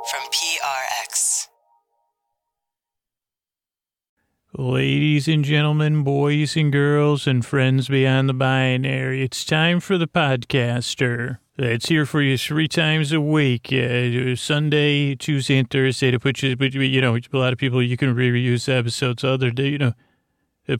from PRX. Ladies and gentlemen, boys and girls, and friends beyond the binary, it's time for the podcaster. It's here for you 3 times a week, Sunday, Tuesday, and Thursday to put you, a lot of people, you can reuse episodes other day, The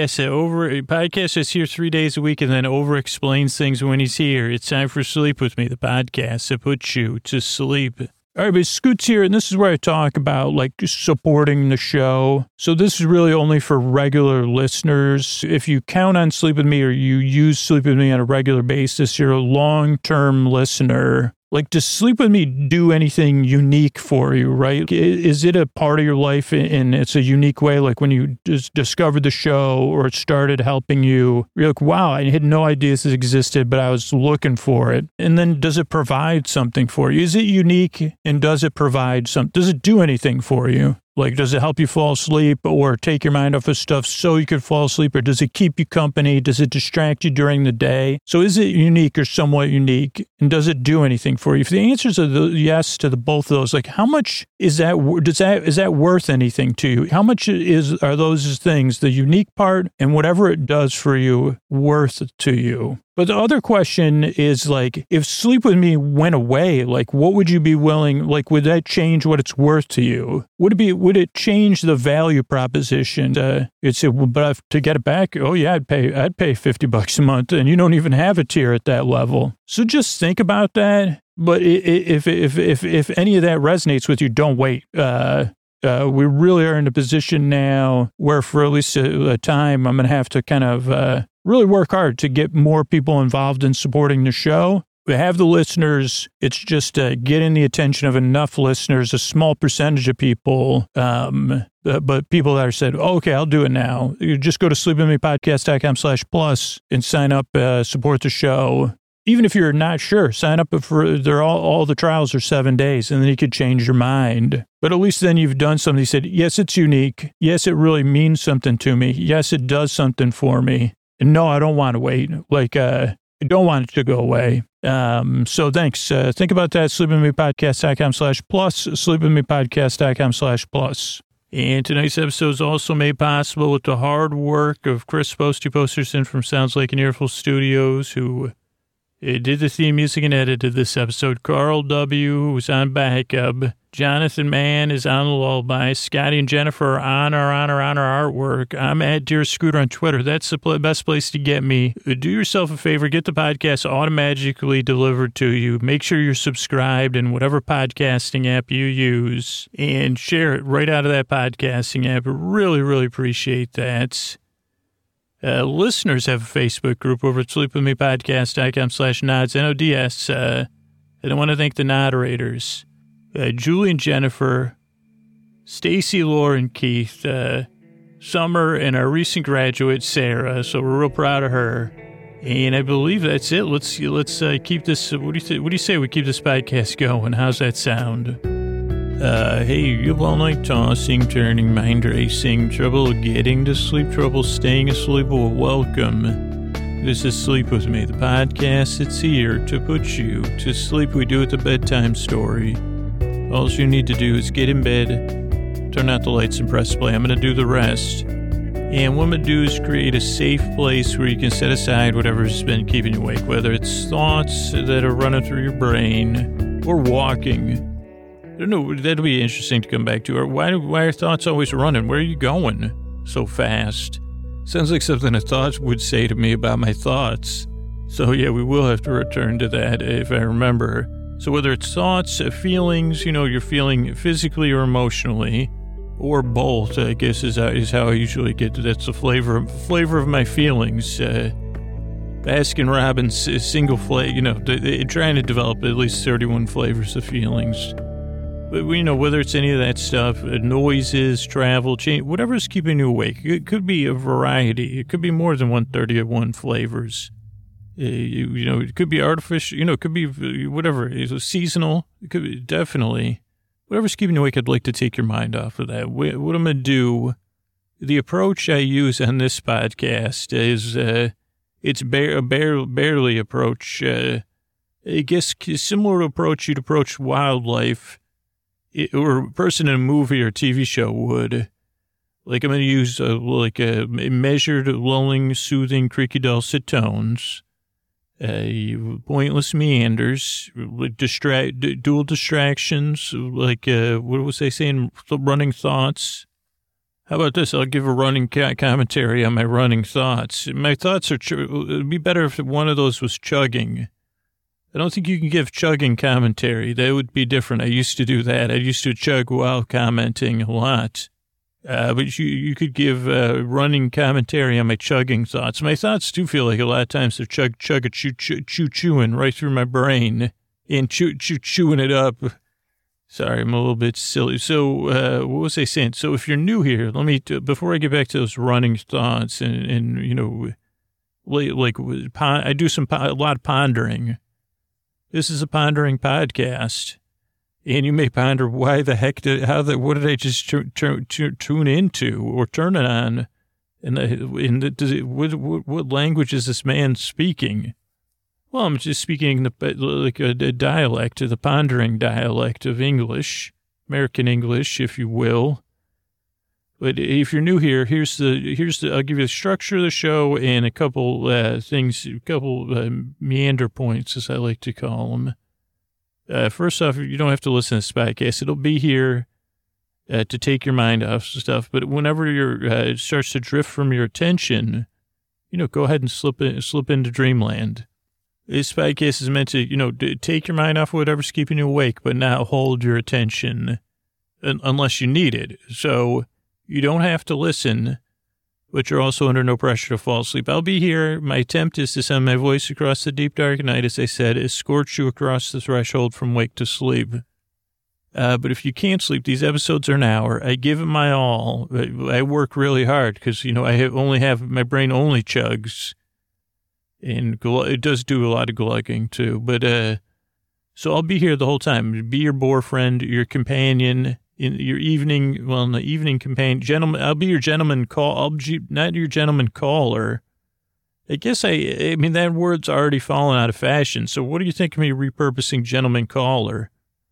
podcast is here 3 days a week and then over-explains things when he's here. It's time for Sleep With Me, the podcast that puts you to sleep. All right, but Scoot's here, and this is where I talk about, just supporting the show. So this is really only for regular listeners. If you count on Sleep With Me or you use Sleep With Me on a regular basis, you're a long-term listener. Does Sleep With Me do anything unique for you, right? Is it a part of your life and it's a unique way? Like when you just discovered the show or it started helping you, you're like, wow, I had no idea this existed, but I was looking for it. And then does it provide something for you? Is it unique and does it provide something? Does it do anything for you? Does it help you fall asleep or take your mind off of stuff so you could fall asleep? Or does it keep you company? Does it distract you during the day? So is it unique or somewhat unique? And does it do anything for you? If the answers are yes to both of those, how much is that, is that worth anything to you? How much are those things, the unique part and whatever it does for you, worth to you? But the other question is, if Sleep With Me went away, what would you be willing, would that change what it's worth to you? Would it change the value proposition? But to get it back, oh yeah, I'd pay $50 a month, and you don't even have a tier at that level. So just think about that. But if any of that resonates with you, don't wait. We really are in a position now where for at least a time, I'm going to have to kind of really work hard to get more people involved in supporting the show. We have the listeners. It's just getting the attention of enough listeners, a small percentage of people, but people that are said, oh, okay, I'll do it now. You just go to sleepwithmepodcast.com/plus and sign up, support the show. Even if you're not sure, sign up for, all the trials are 7 days, and then you could change your mind. But at least then you've done something. You said, yes, it's unique. Yes, it really means something to me. Yes, it does something for me. And no, I don't want to wait. I don't want it to go away. So thanks. Think about that. sleepwithmepodcast.com/plus, sleepwithmepodcast.com/plus. And tonight's episode is also made possible with the hard work of Chris Posterson from Sounds Like an Earful Studios, who did the theme music and edited this episode. Carl W., who was on backup. Jonathan Mann is on the lullaby. Scotty and Jennifer are on our artwork. I'm at Dear Scooter on Twitter. That's the best place to get me. Do yourself a favor. Get the podcast automatically delivered to you. Make sure you're subscribed in whatever podcasting app you use. And share it right out of that podcasting app. Really, really appreciate that. Listeners have a Facebook group over at sleepwithmepodcast.com/nods, NODS. And I want to thank the moderators, Julie and Jennifer, Stacy, Lauren, Keith, Summer, and our recent graduate, Sarah. So we're real proud of her. And I believe that's it. Let's keep this. What do you say we keep this podcast going? How's that sound? Hey, you all night tossing, turning, mind racing, trouble getting to sleep, trouble staying asleep? Well, welcome. This is Sleep With Me, the podcast. It's here to put you to sleep. We do it the bedtime story. All you need to do is get in bed, turn out the lights, and press play. I'm going to do the rest. And what I'm going to do is create a safe place where you can set aside whatever's been keeping you awake, whether it's thoughts that are running through your brain or walking. I don't know, that'll be interesting to come back to. Or why are thoughts always running? Where are you going so fast? Sounds like something a thought would say to me about my thoughts. So yeah, we will have to return to that if I remember. So whether it's thoughts, feelings, you're feeling physically or emotionally, or both, I guess is how I usually get to. That's the flavor of my feelings. Baskin Robbins single flavor, they're trying to develop at least 31 flavors of feelings. But, whether it's any of that stuff, noises, travel, change, whatever's keeping you awake, it could be a variety. It could be more than 131 flavors. It could be artificial, it could be whatever. It's seasonal. It could be definitely. Whatever's keeping you awake, I'd like to take your mind off of that. What I'm going to do, the approach I use on this podcast is, it's a barely approach. I guess similar approach you'd approach wildlife. or a person in a movie or TV show would. Like, I'm going to use a measured, lulling, soothing, creaky, dulcet tones, pointless meanders, dual distractions, what was they saying? Running thoughts. How about this? I'll give a running commentary on my running thoughts. My thoughts are, it would be better if one of those was chugging. I don't think you can give chugging commentary. That would be different. I used to do that. I used to chug while commenting a lot. But you could give running commentary on my chugging thoughts. My thoughts do feel like a lot of times they're chewing right through my brain and chewing it up. Sorry, I'm a little bit silly. So what was I saying? So if you're new here, let me, before I get back to those running thoughts and you know, I do a lot of pondering. This is a pondering podcast. And you may ponder, why the heck what did I just tune into or turn it on? What language is this man speaking? Well, I'm just speaking like a dialect, the pondering dialect of English, American English, if you will. But if you're new here, I'll give you the structure of the show and a couple meander points, as I like to call them. First off, you don't have to listen to this podcast. It'll be here to take your mind off stuff. But whenever it starts to drift from your attention, you know, go ahead and slip into dreamland. This podcast is meant to, you know, take your mind off whatever's keeping you awake, but not hold your attention unless you need it. So you don't have to listen, but you're also under no pressure to fall asleep. I'll be here. My attempt is to send my voice across the deep dark night, as I said, escort you across the threshold from wake to sleep. But if you can't sleep, these episodes are an hour. I give it my all. I work really hard because, you know, my brain only chugs. And it does do a lot of glugging too. But so I'll be here the whole time. Be your boyfriend, your companion. In your evening companion, gentleman, I'll be your gentleman not your gentleman caller. I guess I mean, that word's already fallen out of fashion. So what do you think of me repurposing gentleman caller?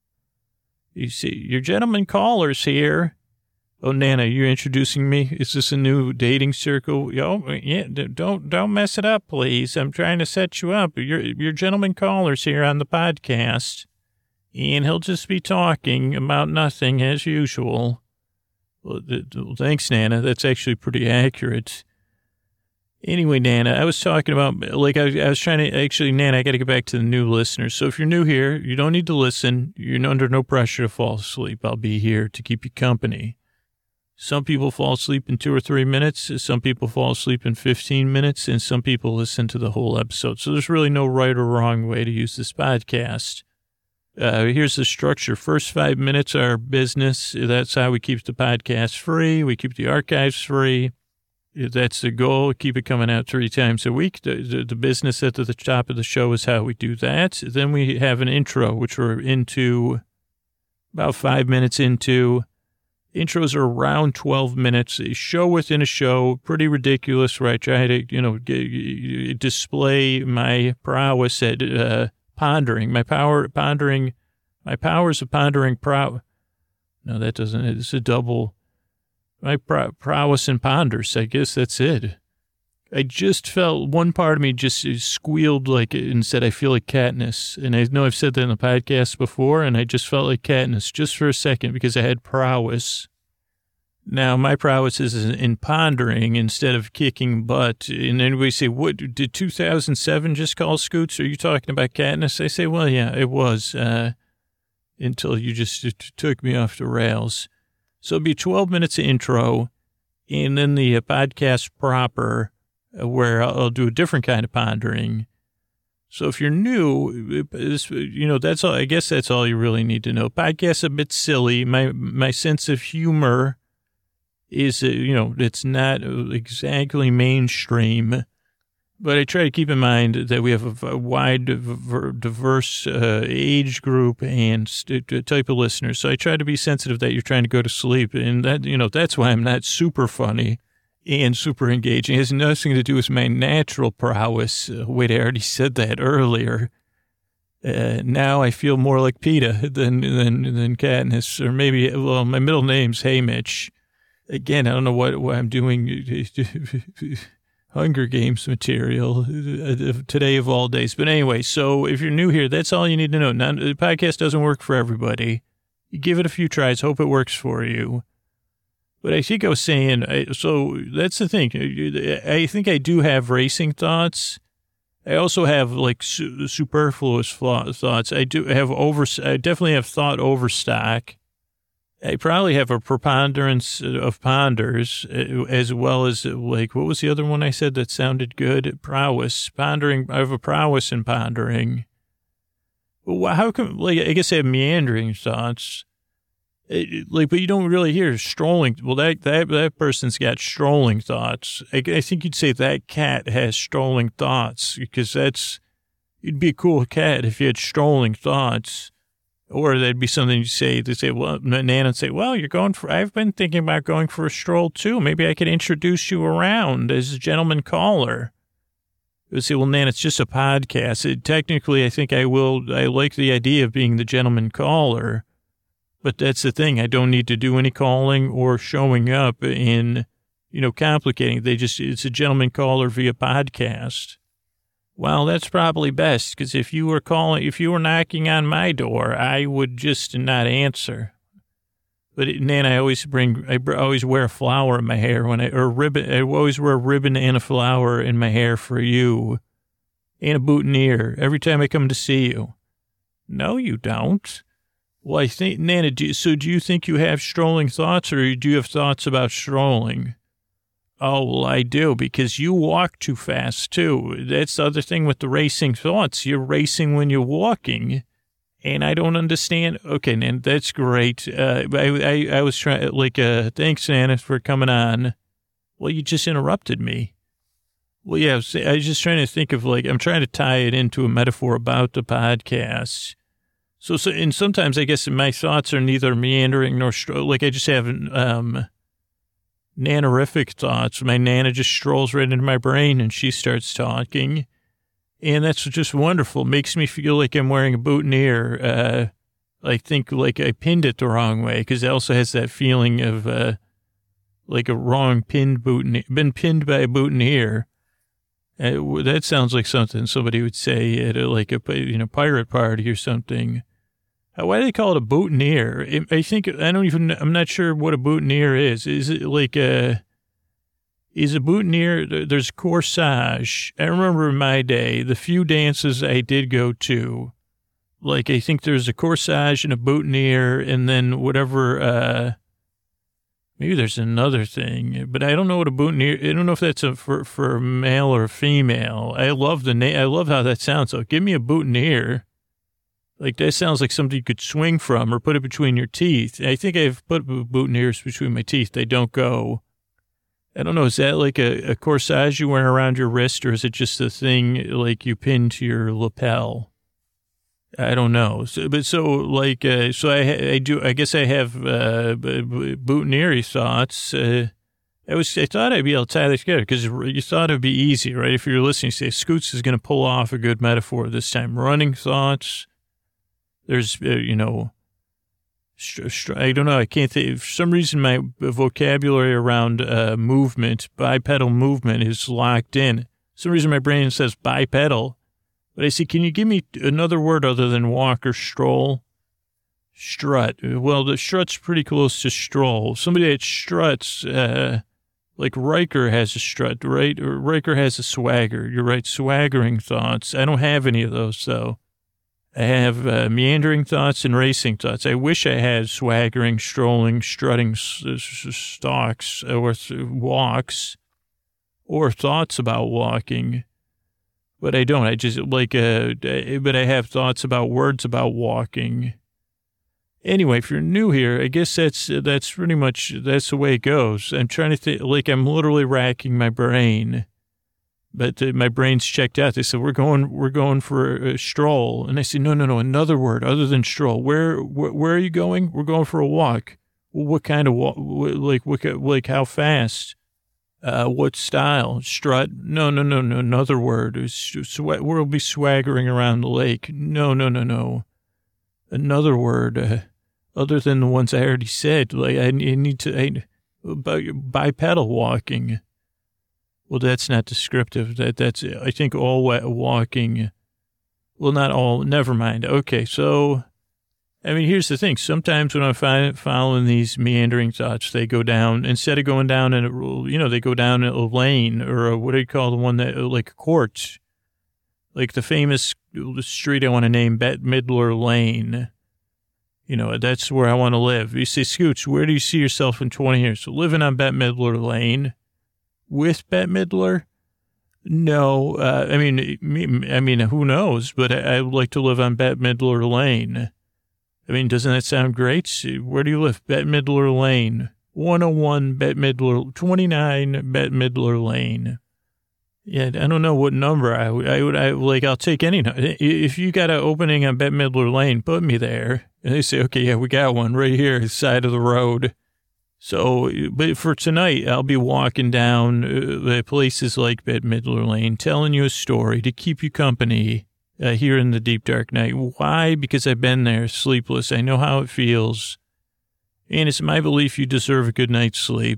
You see, your gentleman caller's here. Oh, Nana, you're introducing me? Is this a new dating circle? Oh, yeah, don't mess it up, please. I'm trying to set you up. Your gentleman caller's here on the podcast. And he'll just be talking about nothing as usual. Well, thanks, Nana. That's actually pretty accurate. Anyway, Nana, I was talking about, like, I was trying to, actually, Nana, I got to get back to the new listeners. So if you're new here, you don't need to listen. You're under no pressure to fall asleep. I'll be here to keep you company. Some people fall asleep in 2 or 3 minutes. Some people fall asleep in 15 minutes. And some people listen to the whole episode. So there's really no right or wrong way to use this podcast. Here's the structure. First 5 minutes are business. That's how we keep the podcast free. We keep the archives free. That's the goal. Keep it coming out 3 times a week. The business at the top of the show is how we do that. Then we have an intro, which we're into about 5 minutes into. Intros are around 12 minutes. A show within a show. Pretty ridiculous, where I try to, you know, display my prowess at pondering, my powers of pondering No, that doesn't, it's a double, my prowess in ponders. I guess that's it. I just felt, one part of me just squealed like and said, I feel like Katniss. And I know I've said that in the podcast before, and I just felt like Katniss just for a second because I had prowess. Now, my prowess is in pondering instead of kicking butt. And anybody say, what, did 2007 just call Scoots? Are you talking about Katniss? I say, well, yeah, it was, until you just took me off the rails. So it'll be 12 minutes of intro, and then the podcast proper, where I'll do a different kind of pondering. So if you're new, you know, that's all, I guess that's all you really need to know. Podcast's a bit silly. My sense of humor is, you know, it's not exactly mainstream, but I try to keep in mind that we have a wide, diverse age group and type of listeners. So I try to be sensitive that you're trying to go to sleep, and that, you know, that's why I'm not super funny and super engaging. It has nothing to do with my natural prowess. Wait, I already said that earlier. Now I feel more like PETA than Katniss, or maybe, well, my middle name's Hey Mitch. Again, I don't know what I'm doing. Hunger Games material today of all days. But anyway, so if you're new here, that's all you need to know. Now, the podcast doesn't work for everybody. You give it a few tries, hope it works for you. But I think I was saying, so that's the thing. I think I do have racing thoughts. I also have like superfluous thoughts. I definitely have thought overstock. I probably have a preponderance of ponders, as well as, like, what was the other one I said that sounded good? Prowess. Pondering. I have a prowess in pondering. Well, how come, like, I guess I have meandering thoughts. But you don't really hear strolling. Well, that person's got strolling thoughts. I think you'd say that cat has strolling thoughts, because you'd be a cool cat if you had strolling thoughts. Or that'd be something you say, they say, well, Nana would say, well, I've been thinking about going for a stroll too. Maybe I could introduce you around as a gentleman caller. They would say, well, Nana, it's just a podcast. Technically, I think I like the idea of being the gentleman caller. But that's the thing. I don't need to do any calling or showing up in, complicating. It's a gentleman caller via podcast. Well, that's probably best, because if you were knocking on my door, I would just not answer. But Nan, I always wear a flower in my hair or a ribbon. I always wear a ribbon and a flower in my hair for you, and a boutonniere every time I come to see you. No, you don't. Well, I think, Nana, do you think you have strolling thoughts, or do you have thoughts about strolling? Oh, well, I do, because you walk too fast, too. That's the other thing with the racing thoughts. You're racing when you're walking, and I don't understand. Okay, Nana, that's great. I was trying, thanks, Nana, for coming on. Well, you just interrupted me. Well, yeah, I was just trying to think of, I'm trying to tie it into a metaphor about the podcast. So, and sometimes I guess my thoughts are neither meandering nor, I just have, nanorific thoughts. My Nana just strolls right into my brain and she starts talking. And that's just wonderful. Makes me feel like I'm wearing a boutonniere. I think I pinned it the wrong way, because it also has that feeling of a wrong pinned boutonniere, been pinned by a boutonniere. That sounds like something somebody would say at a pirate party or something. Why do they call it a boutonniere? I'm not sure what a boutonniere is. Is it is a boutonniere, there's corsage. I remember in my day, the few dances I did go to, I think there's a corsage and a boutonniere, and then whatever, maybe there's another thing, but I don't know what a boutonniere, I don't know if that's for male or female. I love the name. I love how that sounds. So give me a boutonniere. That sounds like something you could swing from or put it between your teeth. I think I've put boutonnieres between my teeth. They don't go. I don't know. Is that a corsage you wear around your wrist, or is it just a thing you pin to your lapel? I don't know. So I do. I guess I have boutonniere thoughts. I thought I'd be able to tie this together, because you thought it'd be easy, right? If you're listening, say Scoots is going to pull off a good metaphor this time. Running thoughts. There's, I don't know. I can't think. For some reason, my vocabulary around movement, bipedal movement, is locked in. For some reason, my brain says bipedal. But I say, can you give me another word other than walk or stroll? Strut. Well, the strut's pretty close to stroll. Somebody that struts, Riker has a strut, right? Or Riker has a swagger. You're right, swaggering thoughts. I don't have any of those, though. I have meandering thoughts and racing thoughts. I wish I had swaggering, strolling, strutting stalks or walks or thoughts about walking. But I don't. I just but I have thoughts about words about walking. Anyway, if you're new here, I guess that's pretty much, that's the way it goes. I'm trying to think, I'm literally racking my brain. But my brain's checked out. They said, we're going for a stroll. And I said, no, another word other than stroll. Where are you going? We're going for a walk. Well, what kind of walk? How fast? What style? Strut? No. Another word. We'll be swaggering around the lake. No. Another word, other than the ones I already said. Like, I need to, bipedal walking. Well, that's not descriptive. That's, I think, all walking. Well, not all. Never mind. Okay, so, I mean, here's the thing. Sometimes when I'm following these meandering thoughts, they go down, instead of going down they go down a lane, or what do you call the one that, like a court, like the famous street I want to name, Bette Midler Lane. That's where I want to live. You say, Scoots, where do you see yourself in 20 years? So living on Bette Midler Lane with Bette Midler? No. I mean, who knows? But I would like to live on Bette Midler Lane. I mean, doesn't that sound great? Where do you live? Bette Midler Lane. 101 Bette Midler, 29 Bette Midler Lane. Yeah, I don't know what number I would I'll take any. If you got an opening on Bette Midler Lane, put me there. And they say, okay, yeah, we got one right here, side of the road. So, but for tonight, I'll be walking down places like Bette Midler Lane, telling you a story to keep you company here in the deep, dark night. Why? Because I've been there, sleepless. I know how it feels. And it's my belief you deserve a good night's sleep.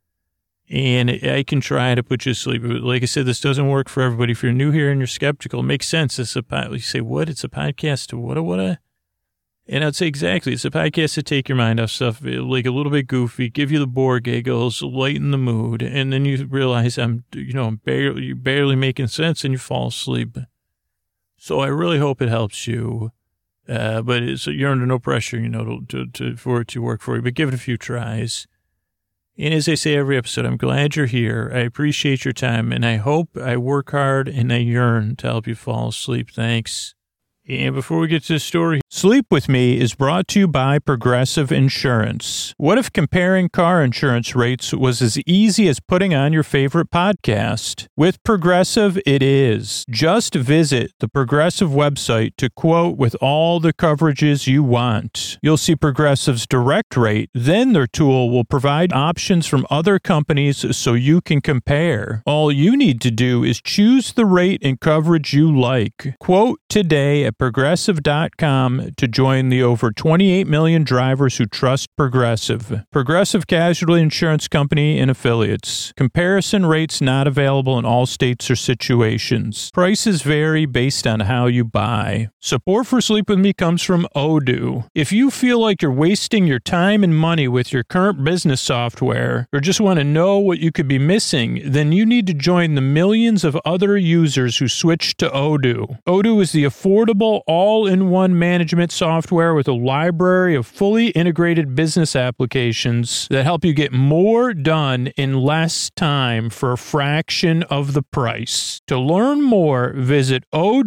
And I can try to put you to sleep. Like I said, this doesn't work for everybody. If you're new here and you're skeptical, it makes sense. You say, what? It's a podcast? What? And I'd say exactly. It's a podcast to take your mind off stuff, like a little bit goofy, give you the bore giggles, lighten the mood. And then you realize I'm barely making sense and you fall asleep. So I really hope it helps you. But you're under no pressure, for it to work for you. But give it a few tries. And as I say every episode, I'm glad you're here. I appreciate your time, and I hope I work hard and I yearn to help you fall asleep. Thanks. And before we get to the story, Sleep With Me is brought to you by Progressive Insurance. What if comparing car insurance rates was as easy as putting on your favorite podcast? With Progressive, it is. Just visit the Progressive website to quote with all the coverages you want. You'll see Progressive's direct rate, then their tool will provide options from other companies so you can compare. All you need to do is choose the rate and coverage you like. Quote today at Progressive.com to join the over 28 million drivers who trust Progressive. Progressive Casualty Insurance Company and Affiliates. Comparison rates not available in all states or situations. Prices vary based on how you buy. Support for Sleep With Me comes from Odoo. If you feel like you're wasting your time and money with your current business software, or just want to know what you could be missing, then you need to join the millions of other users who switched to Odoo. Odoo is the affordable, all-in-one management software with a library of fully integrated business applications that help you get more done in less time for a fraction of the price. To learn more, visit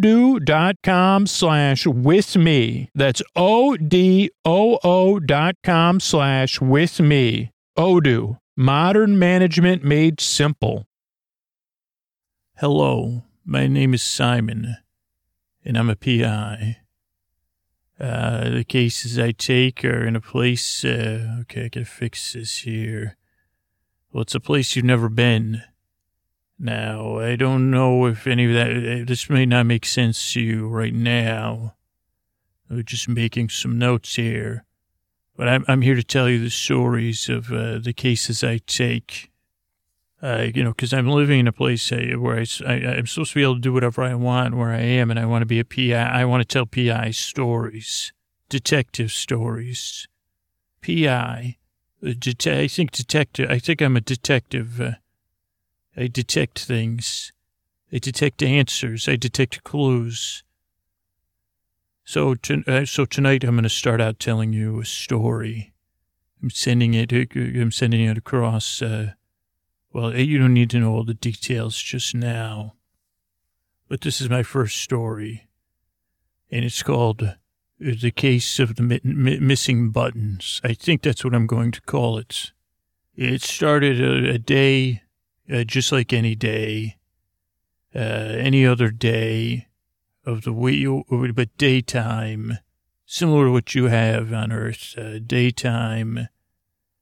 odoo.com/withme. That's odoo.com/withme. Odoo, modern management made simple. Hello, my name is Simon, and I'm a PI. The cases I take are in a place, okay, I gotta fix this here. Well, it's a place you've never been. Now, I don't know if any of that, this may not make sense to you right now. I'm just making some notes here. But I'm here to tell you the stories of the cases I take. Because I'm living in a place where I'm supposed to be able to do whatever I want where I am, and I want to be a PI. I want to tell PI stories, detective stories. PI, I think I'm a detective. I detect things. I detect answers. I detect clues. So tonight I'm going to start out telling you a story. I'm sending it across. Well, you don't need to know all the details just now, but this is my first story, and it's called The Case of the Missing Buttons. I think that's what I'm going to call it. It started a day, just like any day, any other day of the week, but daytime, similar to what you have on Earth, daytime.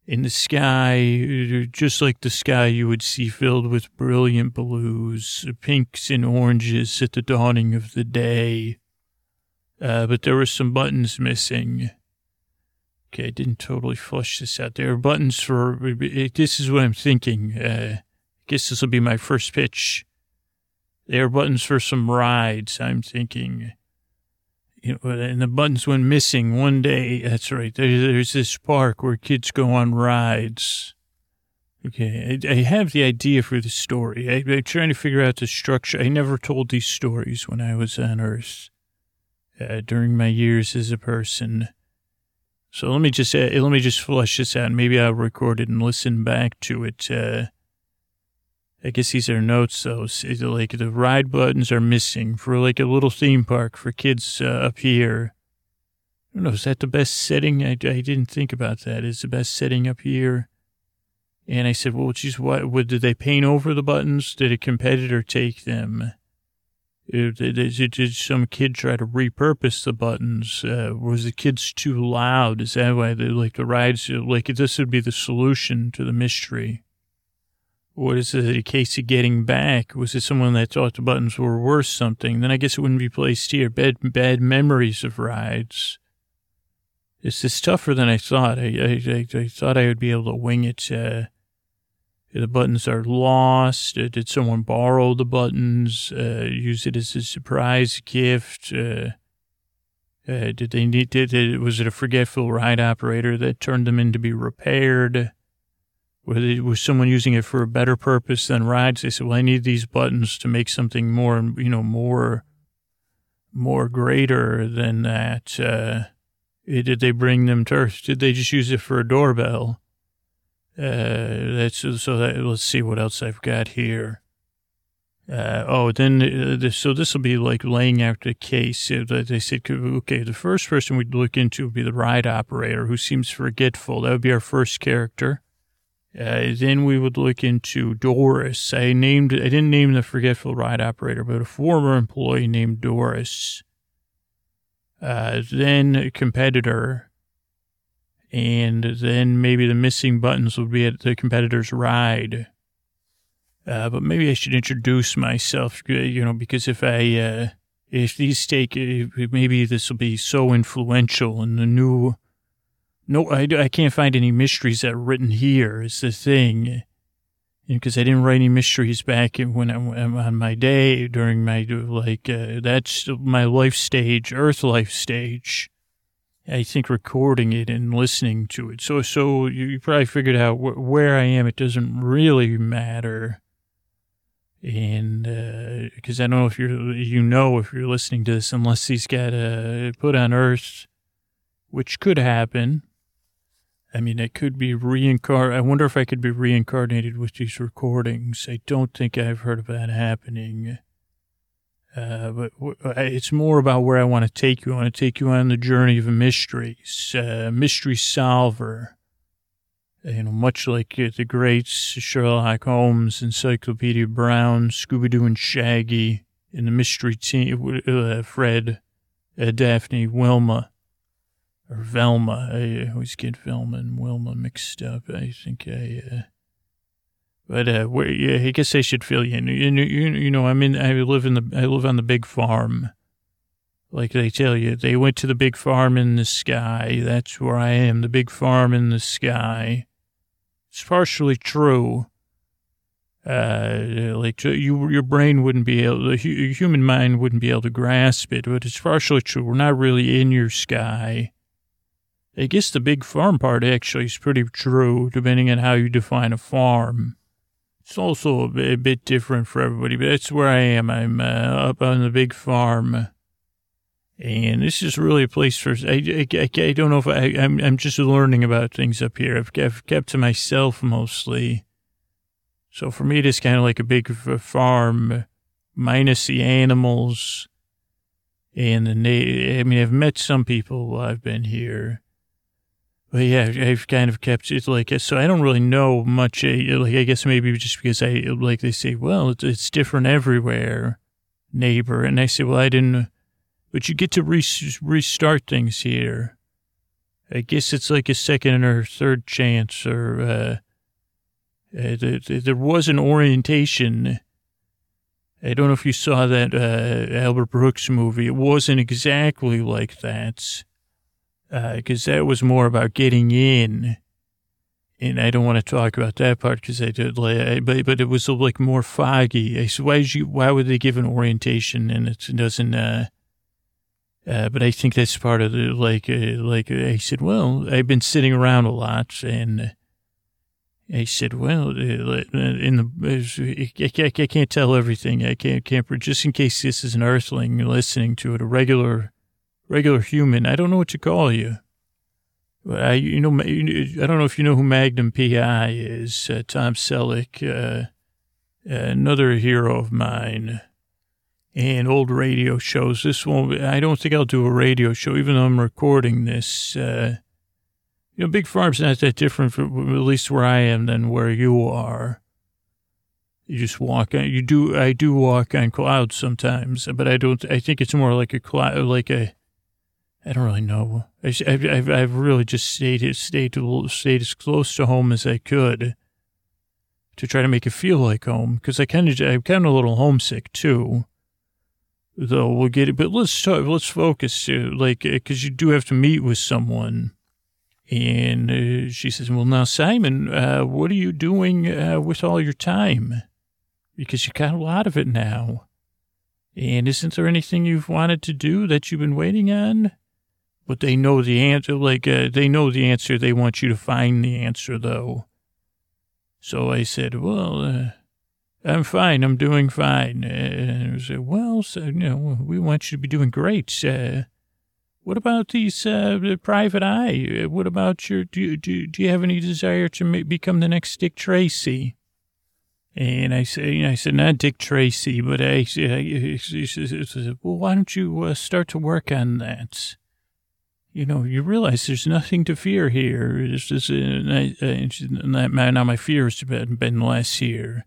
in the sky, just like the sky you would see filled with brilliant blues, pinks and oranges at the dawning of the day. But there were some buttons missing. Okay, I didn't totally flush this out. There are buttons for, this is what I'm thinking. I guess this will be my first pitch. There are buttons for some rides, I'm thinking. You know, and the buttons went missing one day. That's right. There's this park where kids go on rides. Okay, I have the idea for the story. I'm trying to figure out the structure. I never told these stories when I was on Earth during my years as a person. So let me just flush this out. Maybe I'll record it and listen back to it. I guess these are notes, though. Like the ride buttons are missing for like a little theme park for kids up here. I don't know. Is that the best setting? I didn't think about that. Is the best setting up here? And I said, well, geez, did they paint over the buttons? Did a competitor take them? Did some kid try to repurpose the buttons? Was the kids too loud? Is that why the rides, like this would be the solution to the mystery? What is it, a case of getting back? Was it someone that thought the buttons were worth something? Then I guess it wouldn't be placed here. Bad memories of rides. This is tougher than I thought. I thought I would be able to wing it. The buttons are lost. Did someone borrow the buttons? Use it as a surprise gift? Was it a forgetful ride operator that turned them in to be repaired? Was someone using it for a better purpose than rides? They said, well, I need these buttons to make something more greater than that. Did they bring them to Earth? Did they just use it for a doorbell? Let's see what else I've got here. So this will be like laying out the case. They said, okay, the first person we'd look into would be the ride operator who seems forgetful. That would be our first character. Then we would look into Doris. I didn't name the forgetful ride operator, but a former employee named Doris. Then a competitor. And then maybe the missing buttons would be at the competitor's ride. But maybe I should introduce myself, because if these take, maybe this will be so influential in the new. No, I can't find any mysteries that are written here is the thing. Because I didn't write any mysteries back when I'm on my day during my, that's my life stage, Earth life stage. I think recording it and listening to it. So you probably figured out where I am. It doesn't really matter. And, because I don't know if you're listening to this, unless he's got put on Earth, which could happen. I mean, I could be I wonder if I could be reincarnated with these recordings. I don't think I've heard of that happening. But it's more about where I want to take you. I want to take you on the journey of mysteries, mystery solver. Much like the greats Sherlock Holmes, Encyclopedia Brown, Scooby-Doo and Shaggy, and the mystery team, Fred, Daphne, Wilma. Or Velma. I always get Velma and Wilma mixed up. I think I guess I should fill you in. I live on the big farm. Like they tell you, they went to the big farm in the sky. That's where I am, the big farm in the sky. It's partially true. Your brain wouldn't be able, the human mind wouldn't be able to grasp it, but it's partially true. We're not really in your sky. I guess the big farm part actually is pretty true, depending on how you define a farm. It's also a bit different for everybody, but that's where I am. I'm up on the big farm. And this is really a place for, I don't know if I'm just learning about things up here. I've kept to myself mostly. So for me, it is kind of like a big farm, minus the animals. And I've met some people while I've been here. But yeah, I've kind of kept it so I don't really know much. I guess maybe just because they say, well, it's different everywhere, neighbor. And I say, well, I didn't, but you get to restart things here. I guess it's like a second or third chance, or there was an orientation. I don't know if you saw that Albert Brooks movie. It wasn't exactly like that, because that was more about getting in. And I don't want to talk about that part because I did, but it was like more foggy. I said, why would they give an orientation and it doesn't? But I think that's part of the like. I said, well, I've been sitting around a lot, and I said, well, I can't tell everything. I can't just in case this is an earthling listening to it, a regular human. I don't know what to call you. I don't know if you know who Magnum P.I. is, Tom Selleck, another hero of mine, and old radio shows. I don't think I'll do a radio show, even though I'm recording this. Big Farm's not that different, from, at least where I am, than where you are. You just walk on, I do walk on clouds sometimes, but I think it's more like a cloud, I don't really know. I've really just stayed as close to home as I could to try to make it feel like home. Because I'm kind of a little homesick too. Though we'll get it, but let's focus. Because you do have to meet with someone. And she says, "Well, now Simon, what are you doing with all your time? Because you got a lot of it now. And isn't there anything you've wanted to do that you've been waiting on?" But they know the answer, they know the answer. They want you to find the answer, though. So I said, well, I'm fine. I'm doing fine. And I said, well, we want you to be doing great. What about these, the private eye? What about do you have any desire to become the next Dick Tracy? And I said, not Dick Tracy, but she said, well, why don't you start to work on that? You realize there's nothing to fear here. It's just, now my fear has been less here.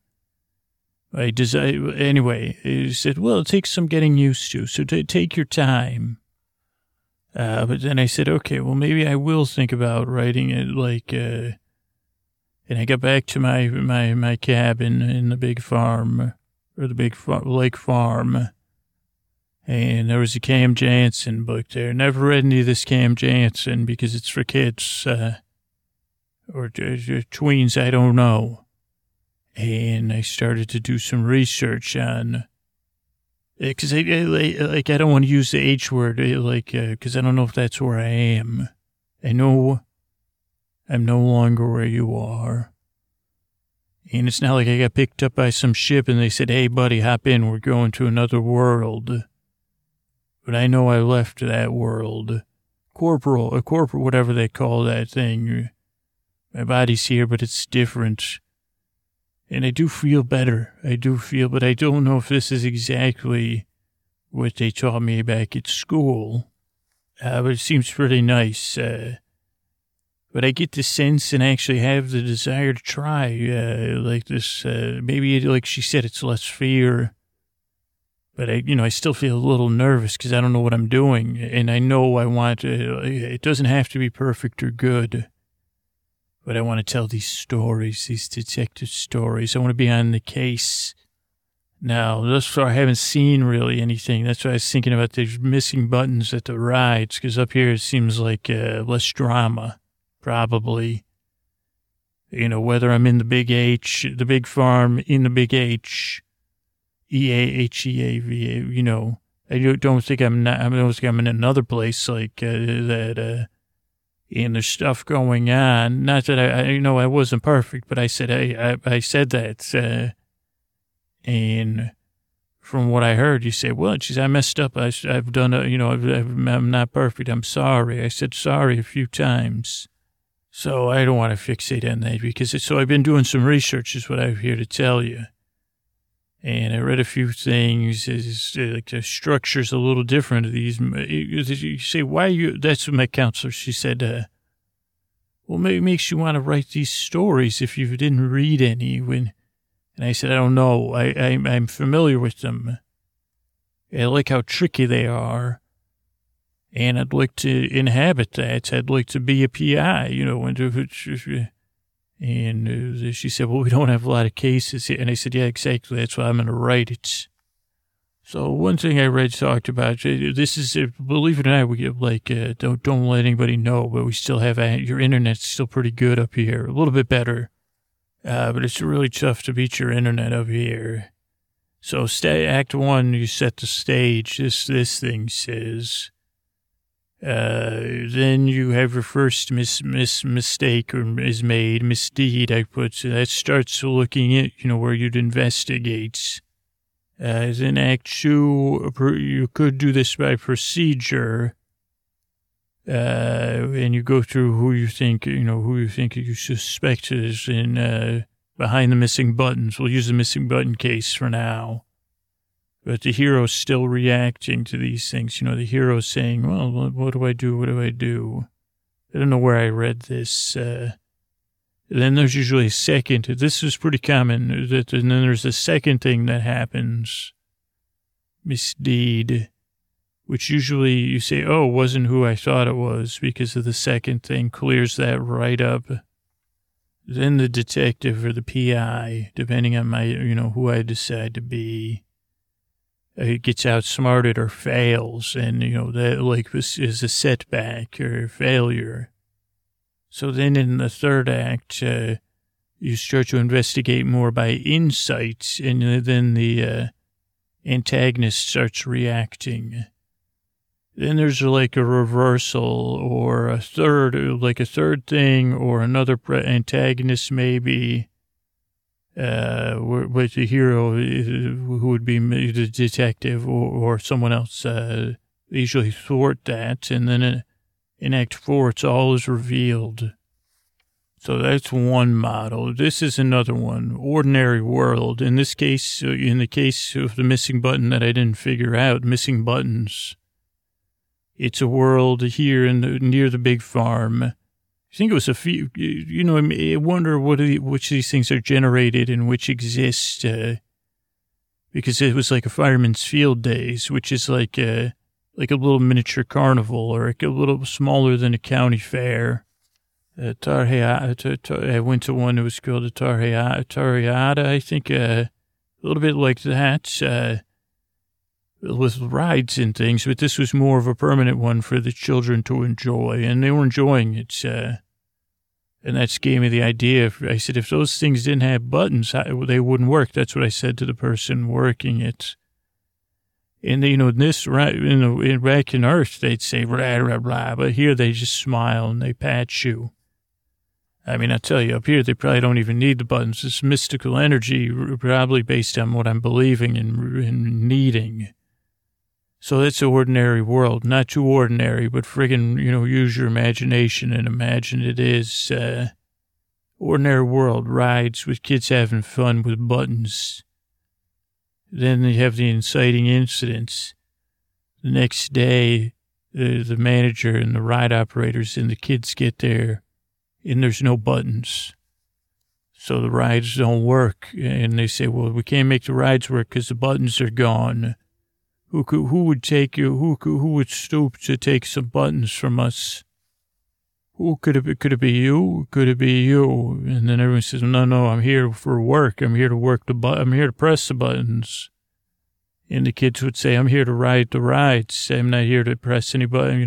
Anyway, he said, well, it takes some getting used to, so take your time. But then I said, okay, well, maybe I will think about writing it and I got back to my cabin in the big farm, or the big lake farm. And there was a Cam Jansen book there. Never read any of this Cam Jansen because it's for kids, or tweens, I don't know. And I started to do some research on, because I don't want to use the H word, because I don't know if that's where I am. I know I'm no longer where you are. And it's not like I got picked up by some ship and they said, hey, buddy, hop in. We're going to another world. But I know I left that world. Corporal, whatever they call that thing. My body's here, but it's different. And I do feel better. But I don't know if this is exactly what they taught me back at school. But it seems pretty nice. But I get the sense and actually have the desire to try, like this, maybe like she said, it's less fear. But I still feel a little nervous because I don't know what I'm doing. And I know I want to, it doesn't have to be perfect or good. But I want to tell these stories, these detective stories. I want to be on the case. Now, thus far, I haven't seen really anything. That's why I was thinking about these missing buttons at the rides, because up here it seems like less drama, probably. Whether I'm in the Big H, the big farm, in the Big H, EAHEAVA, I don't think I'm in another place like that, and there's stuff going on. Not that I wasn't perfect, but I said, I said that, and from what I heard, you say, well, geez, I messed up. I've done, I'm not perfect. I'm sorry. I said sorry a few times. So I don't want to fixate on that because I've been doing some research is what I'm here to tell you. And I read a few things. Like the structure's a little different. You say, why are you? That's what my counselor. She said, well, maybe it makes you want to write these stories if you didn't read any. And I said, I don't know. I'm familiar with them. I like how tricky they are. And I'd like to inhabit that. I'd like to be a PI, and she said, well, we don't have a lot of cases here. And I said, yeah, exactly. That's why I'm going to write it. So one thing I read talked about, this is, believe it or not, we get don't let anybody know, but we still have, your internet's still pretty good up here. A little bit better. But it's really tough to beat your internet up here. So Act 1, you set the stage. This thing says, then you have your first mistake is made, misdeed, I put. So that starts looking at, where you'd investigate. Then Act 2, you could do this by procedure. And you go through who you think you suspect is in, behind the missing buttons. We'll use the missing button case for now. But the hero's still reacting to these things. The hero's saying, well, what do I do? What do I do? I don't know where I read this. Then there's usually a second. This is pretty common. And then there's a second thing that happens. Misdeed. Which usually you say, oh, it wasn't who I thought it was, because of the second thing clears that right up. Then the detective or the PI, depending on my, who I decide to be, gets outsmarted or fails. And, that this is a setback or a failure. So then in the third act, you start to investigate more by insight, and then the antagonist starts reacting. Then there's a reversal or a third thing or another antagonist maybe, with the hero who would be the detective or someone else, usually thwart that. And then in Act 4, it's all is revealed. So that's one model. This is another one, ordinary world. In this case, in the case of the missing button that I didn't figure out, missing buttons, it's a world here near the big farm. I think it was a few, I wonder which of these things are generated and which exist, because it was like a fireman's field days, which is like a little miniature carnival or a little smaller than a county fair. I went to one that was called a Tarriata, I think, a little bit like that, with rides and things, but this was more of a permanent one for the children to enjoy, and they were enjoying it, and that gave me the idea. I said, if those things didn't have buttons, they wouldn't work. That's what I said to the person working it. And, back in Earth, they'd say, blah, blah, blah, but here they just smile and they pat you. I mean, I tell you, up here, they probably don't even need the buttons. This mystical energy, probably based on what I'm believing and needing. So that's an ordinary world. Not too ordinary, but friggin', use your imagination and imagine it is. Ordinary world, rides with kids having fun with buttons. Then they have the inciting incidents. The next day, the manager and the ride operators and the kids get there, and there's no buttons. So the rides don't work. And they say, well, we can't make the rides work because the buttons are gone. Who would take you? Who would stoop to take some buttons from us? Who could it be you? Could it be you? And then everyone says, no, I'm here for work. I'm here to work I'm here to press the buttons. And the kids would say, I'm here to ride the rides. I'm not here to press any button,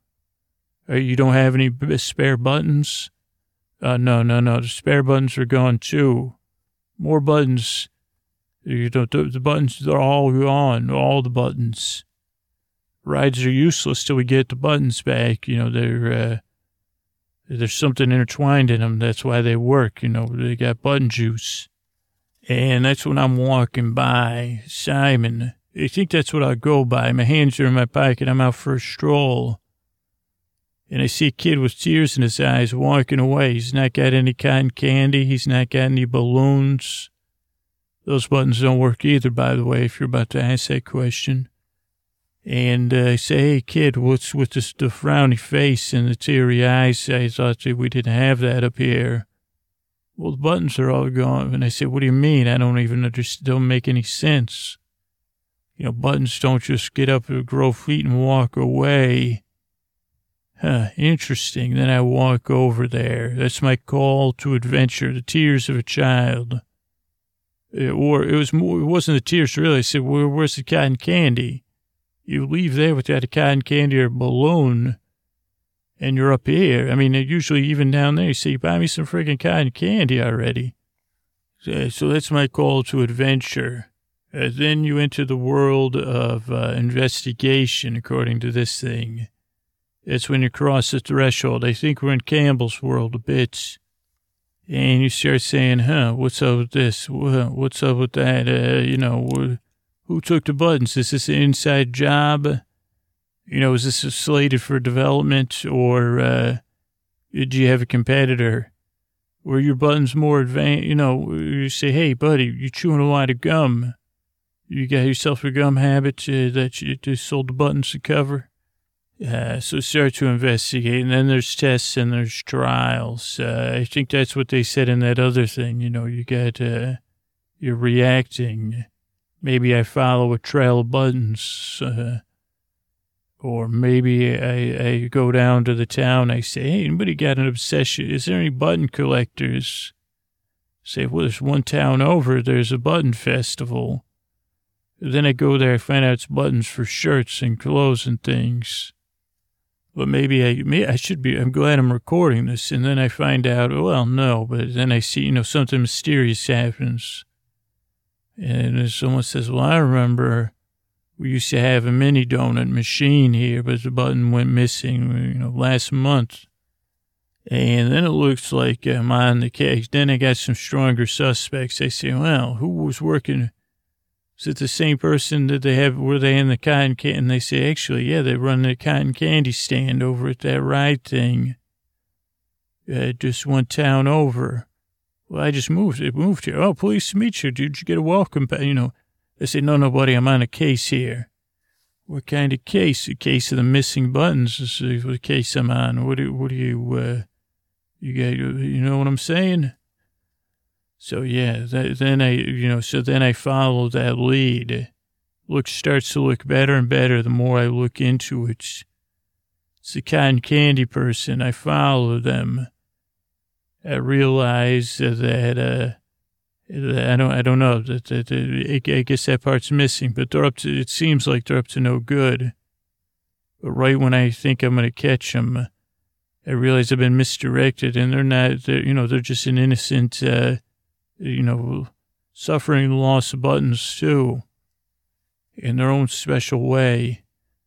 You don't have any spare buttons? No. The spare buttons are gone too. More buttons. The buttons are all gone, all the buttons. Rides are useless till we get the buttons back. There's something intertwined in them. That's why they work. They got button juice. And that's when I'm walking by Simon. I think that's what I go by. My hands are in my pocket. I'm out for a stroll. And I see a kid with tears in his eyes walking away. He's not got any cotton candy. He's not got any balloons. Those buttons don't work either, by the way, if you're about to ask that question. And I say, hey, kid, what's with the frowny face and the teary eyes? I thought that we didn't have that up here. Well, the buttons are all gone. And I said, what do you mean? I don't even understand. Don't make any sense. Buttons don't just get up and grow feet and walk away. Interesting. Then I walk over there. That's my call to adventure, the tears of a child. It wasn't the tears, really. I said, where's the cotton candy? You leave there without a cotton candy or a balloon, and you're up here. I mean, usually even down there, you say, buy me some freaking cotton candy already. So that's my call to adventure. Then you enter the world of investigation, according to this thing. It's when you cross the threshold. I think we're in Campbell's world a bit. And you start saying, what's up with this? What's up with that? Who took the buttons? Is this an inside job? Is this slated for development? Or did you have a competitor? Were your buttons more advanced? You say, hey, buddy, you're chewing a lot of gum. You got yourself a gum habit that you just sold the buttons to cover? So start to investigate, and then there's tests and there's trials. I think that's what they said in that other thing. You got, you're reacting. Maybe I follow a trail of buttons, or maybe I go down to the town. I say, hey, anybody got an obsession? Is there any button collectors? Say, well, there's one town over. There's a button festival. Then I go there. I find out it's buttons for shirts and clothes and things. But maybe I should be, I'm glad I'm recording this. And then I find out, well, no, but then I see, something mysterious happens. And someone says, well, I remember we used to have a mini donut machine here, but the button went missing, last month. And then it looks like I'm on the case. Then I got some stronger suspects. I say, well, who was working? Is it the same person that were they in the cotton candy? And they say, actually, yeah, they run the cotton candy stand over at that ride thing. Just one town over. Well, I just moved here. Oh, pleased to meet you. Did you get a welcome? They say, no, buddy, I'm on a case here. What kind of case? A case of the missing buttons. This is the case I'm on. What do you, you know what I'm saying? So, yeah, then I follow that lead. Starts to look better and better the more I look into it. It's the cotton candy person. I follow them. I realize that, I don't know, I guess that part's missing, but it seems like they're up to no good. But right when I think I'm going to catch them, I realize I've been misdirected, and they're just an innocent, suffering the loss of buttons too, in their own special way.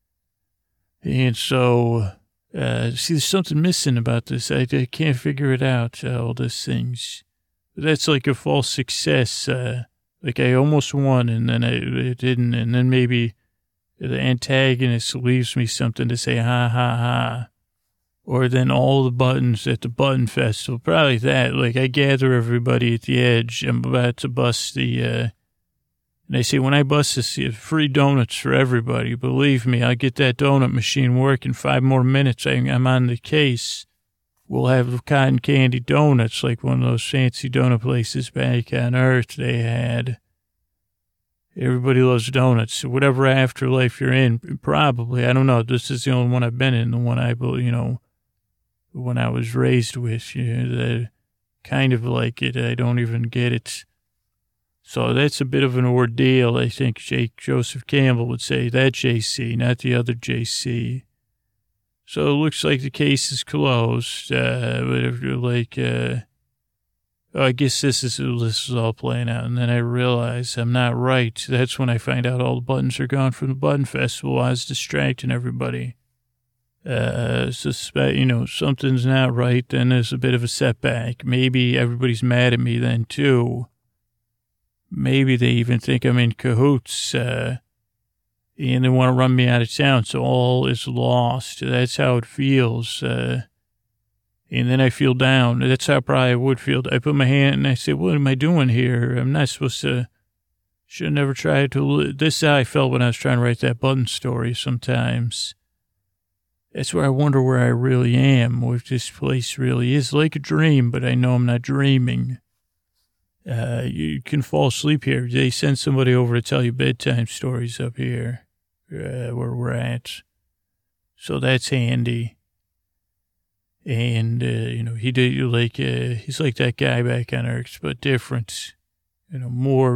And so, see, there's something missing about this. I can't figure it out, all these things. That's like a false success. Like I almost won, and then it didn't, and then maybe the antagonist leaves me something to say, ha, ha, ha. Or then all the buttons at the button festival, probably that. Like I gather everybody at the edge. I'm about to bust and they say, when I bust this, free donuts for everybody. Believe me, I'll get that donut machine working 5 more minutes. I'm on the case. We'll have cotton candy donuts, like one of those fancy donut places back on Earth they had. Everybody loves donuts. Whatever afterlife you're in, probably. I don't know. This is the only one I've been in, the one the one I was raised with, that kind of like it. I don't even get it. So that's a bit of an ordeal. I think Joseph Campbell would say that JC, not the other JC. So it looks like the case is closed. But if you're like, I guess this is all playing out. And then I realize I'm not right. That's when I find out all the buttons are gone from the button festival. I was distracting everybody. Suspect, something's not right. Then there's a bit of a setback. Maybe everybody's mad at me then too. Maybe they even think I'm in cahoots, and they want to run me out of town. So all is lost. That's how it feels. And then I feel down. That's how probably I would feel. I put my hand and I say, what am I doing here? I'm not supposed to, should have never tried to, this is how I felt when I was trying to write that button story sometimes. That's where I wonder where I really am, what this place really is. Like a dream, but I know I'm not dreaming. You can fall asleep here. They send somebody over to tell you bedtime stories up here, where we're at. So that's handy. And, he did he's like that guy back on Earth, but different, more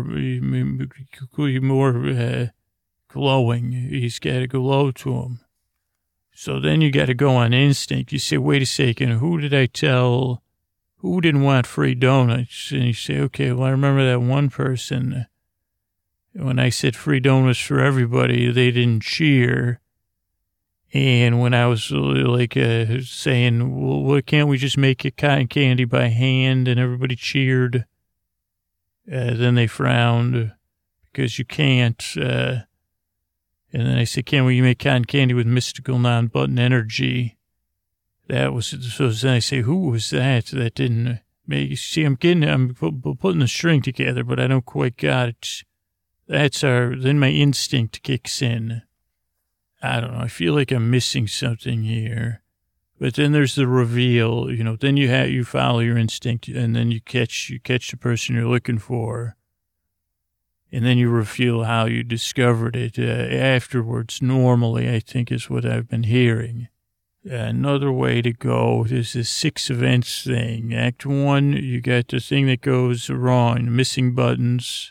glowing. He's got a glow to him. So then you got to go on instinct. You say, wait a second, who did I tell? Who didn't want free donuts? And you say, okay, well, I remember that one person. When I said free donuts for everybody, they didn't cheer. And when I was saying, well, what, can't we just make it cotton candy by hand? And everybody cheered. Then they frowned because you can't. And then I said, can we make cotton candy with mystical non-button energy? That was, so then I say, who was that? That didn't make, you see, I'm putting the string together, but I don't quite got it. Then my instinct kicks in. I don't know. I feel like I'm missing something here. But then there's the reveal, then you follow your instinct and then you catch the person you're looking for. And then you reveal how you discovered it afterwards. Normally, I think is what I've been hearing. Another way to go is this 6 events thing. Act 1, you got the thing that goes wrong, missing buttons,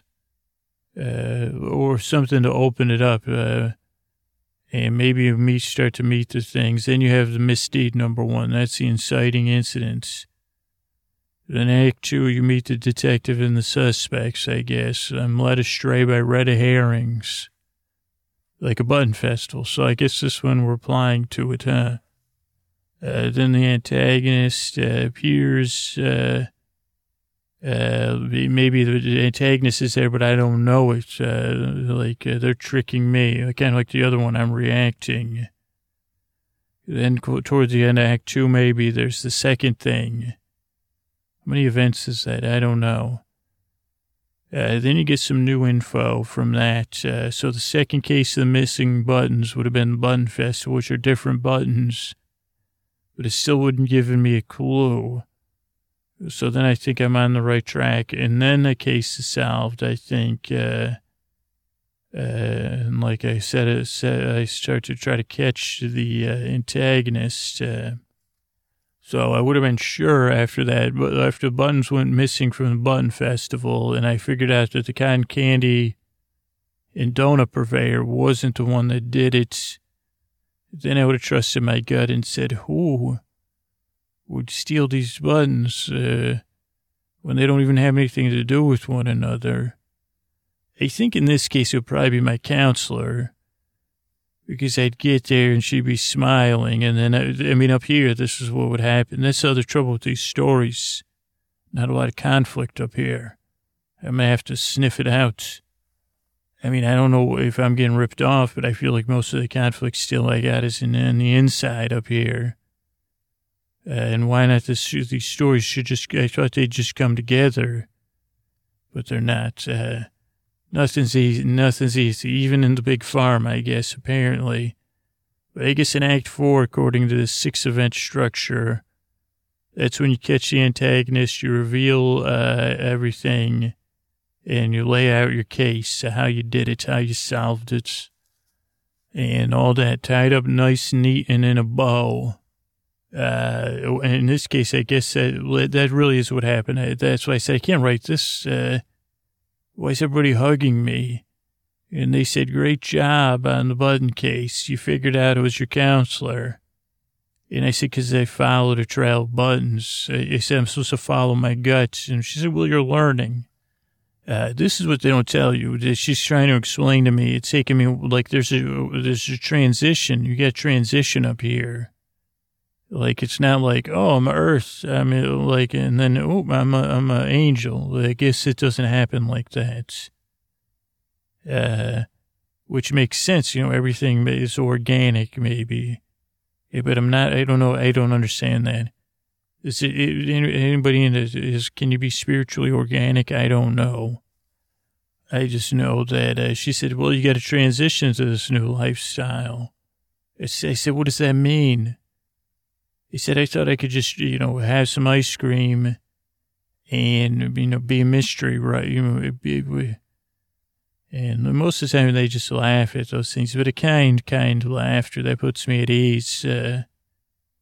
or something to open it up. And maybe you start to meet the things. Then you have the misdeed number 1. That's the inciting incidents. Then Act 2, you meet the detective and the suspects, I guess. I'm led astray by red herrings. Like a button festival. So I guess this one we're applying to it, huh? Then the antagonist appears. Maybe the antagonist is there, but I don't know it. They're tricking me. Kind of like the other one, I'm reacting. Then towards the end of Act 2, maybe there's the second thing. How many events is that? I don't know. Then you get some new info from that. So the second case of the missing buttons would have been Button Festival, which are different buttons. But it still wouldn't give me a clue. So then I think I'm on the right track. And then the case is solved, I think. And like I said, I start to try to catch the antagonist. So I would have been sure after that, but after the buttons went missing from the Button Festival, and I figured out that the cotton candy and donut purveyor wasn't the one that did it, then I would have trusted my gut and said, who would steal these buttons when they don't even have anything to do with one another? I think in this case it would probably be my counselor, because I'd get there and she'd be smiling. And then, up here, this is what would happen. That's the other trouble with these stories. Not a lot of conflict up here. I may have to sniff it out. I don't know if I'm getting ripped off, but I feel like most of the conflict still I got is in the inside up here. And why not these stories should I thought they'd just come together, but they're not. Nothing's easy, even in the big farm, I guess, apparently. But I guess in Act 4, according to the 6-event structure, that's when you catch the antagonist, you reveal everything, and you lay out your case, how you did it, how you solved it, and all that tied up nice, neat, and in a bow. In this case, I guess that really is what happened. That's why I said I can't write this. Why is everybody hugging me? And they said, great job on the button case. You figured out it was your counselor. And I said, because I followed a trail of buttons. I said, I'm supposed to follow my guts. And she said, well, you're learning. This is what they don't tell you. She's trying to explain to me. It's taking me, like, there's a transition. You got transition up here. Like, it's not like, oh, I'm Earth. And then, oh, I'm an angel. I guess it doesn't happen like that. Which makes sense. Everything is organic, maybe. Yeah, but I don't know. I don't understand that. Is it anybody in this, can you be spiritually organic? I don't know. I just know that she said, well, you got to transition to this new lifestyle. I said, what does that mean? He said, I thought I could just, have some ice cream and, be a mystery, right? And most of the time they just laugh at those things, but a kind laughter that puts me at ease.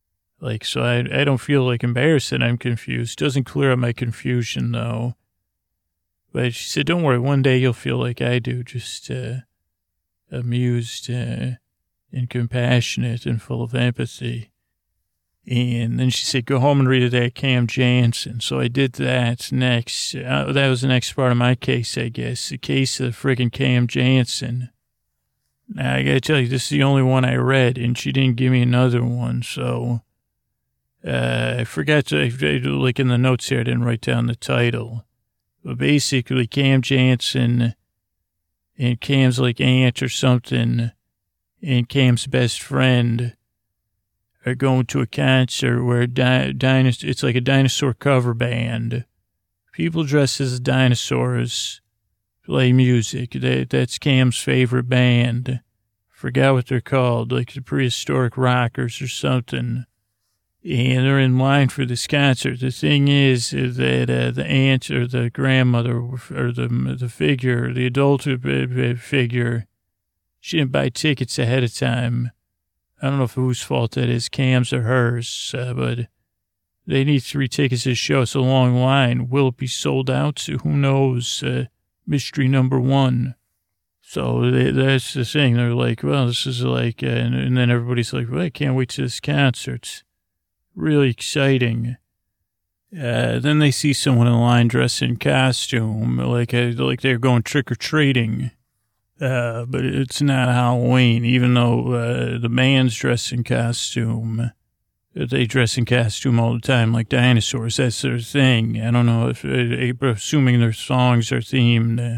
Like, so I don't feel like embarrassed that I'm confused. Doesn't clear up my confusion, though. But she said, don't worry, one day you'll feel like I do, just amused and compassionate and full of empathy. And then she said, go home and read that Cam Jansen. So I did that next. That was the next part of my case, I guess. The case of the friggin' Cam Jansen. Now, I got to tell you, this is the only one I read, and she didn't give me another one. So I forgot to, like in the notes here, I didn't write down the title. But basically, Cam Jansen and Cam's like aunt or something and Cam's best friend are going to a concert where it's like a dinosaur cover band. People dressed as dinosaurs play music. That's Cam's favorite band. Forgot what they're called, like the Prehistoric Rockers or something. And they're in line for this concert. The thing is that the aunt or the grandmother or the figure, the adult figure, she didn't buy tickets ahead of time. I don't know whose fault that is, Cam's or hers, but they need 3 tickets to the show. It's a long line. Will it be sold out? Who knows? Mystery number 1. So that's the thing. They're like, well, this is like, and then everybody's like, well, I can't wait to this concert. Really exciting. Then they see someone in line dressed in costume, like they're going trick-or-treating. But it's not Halloween, even though the band's dressed in costume. They dress in costume all the time, like dinosaurs. That's their thing. I don't know if, assuming their songs are themed,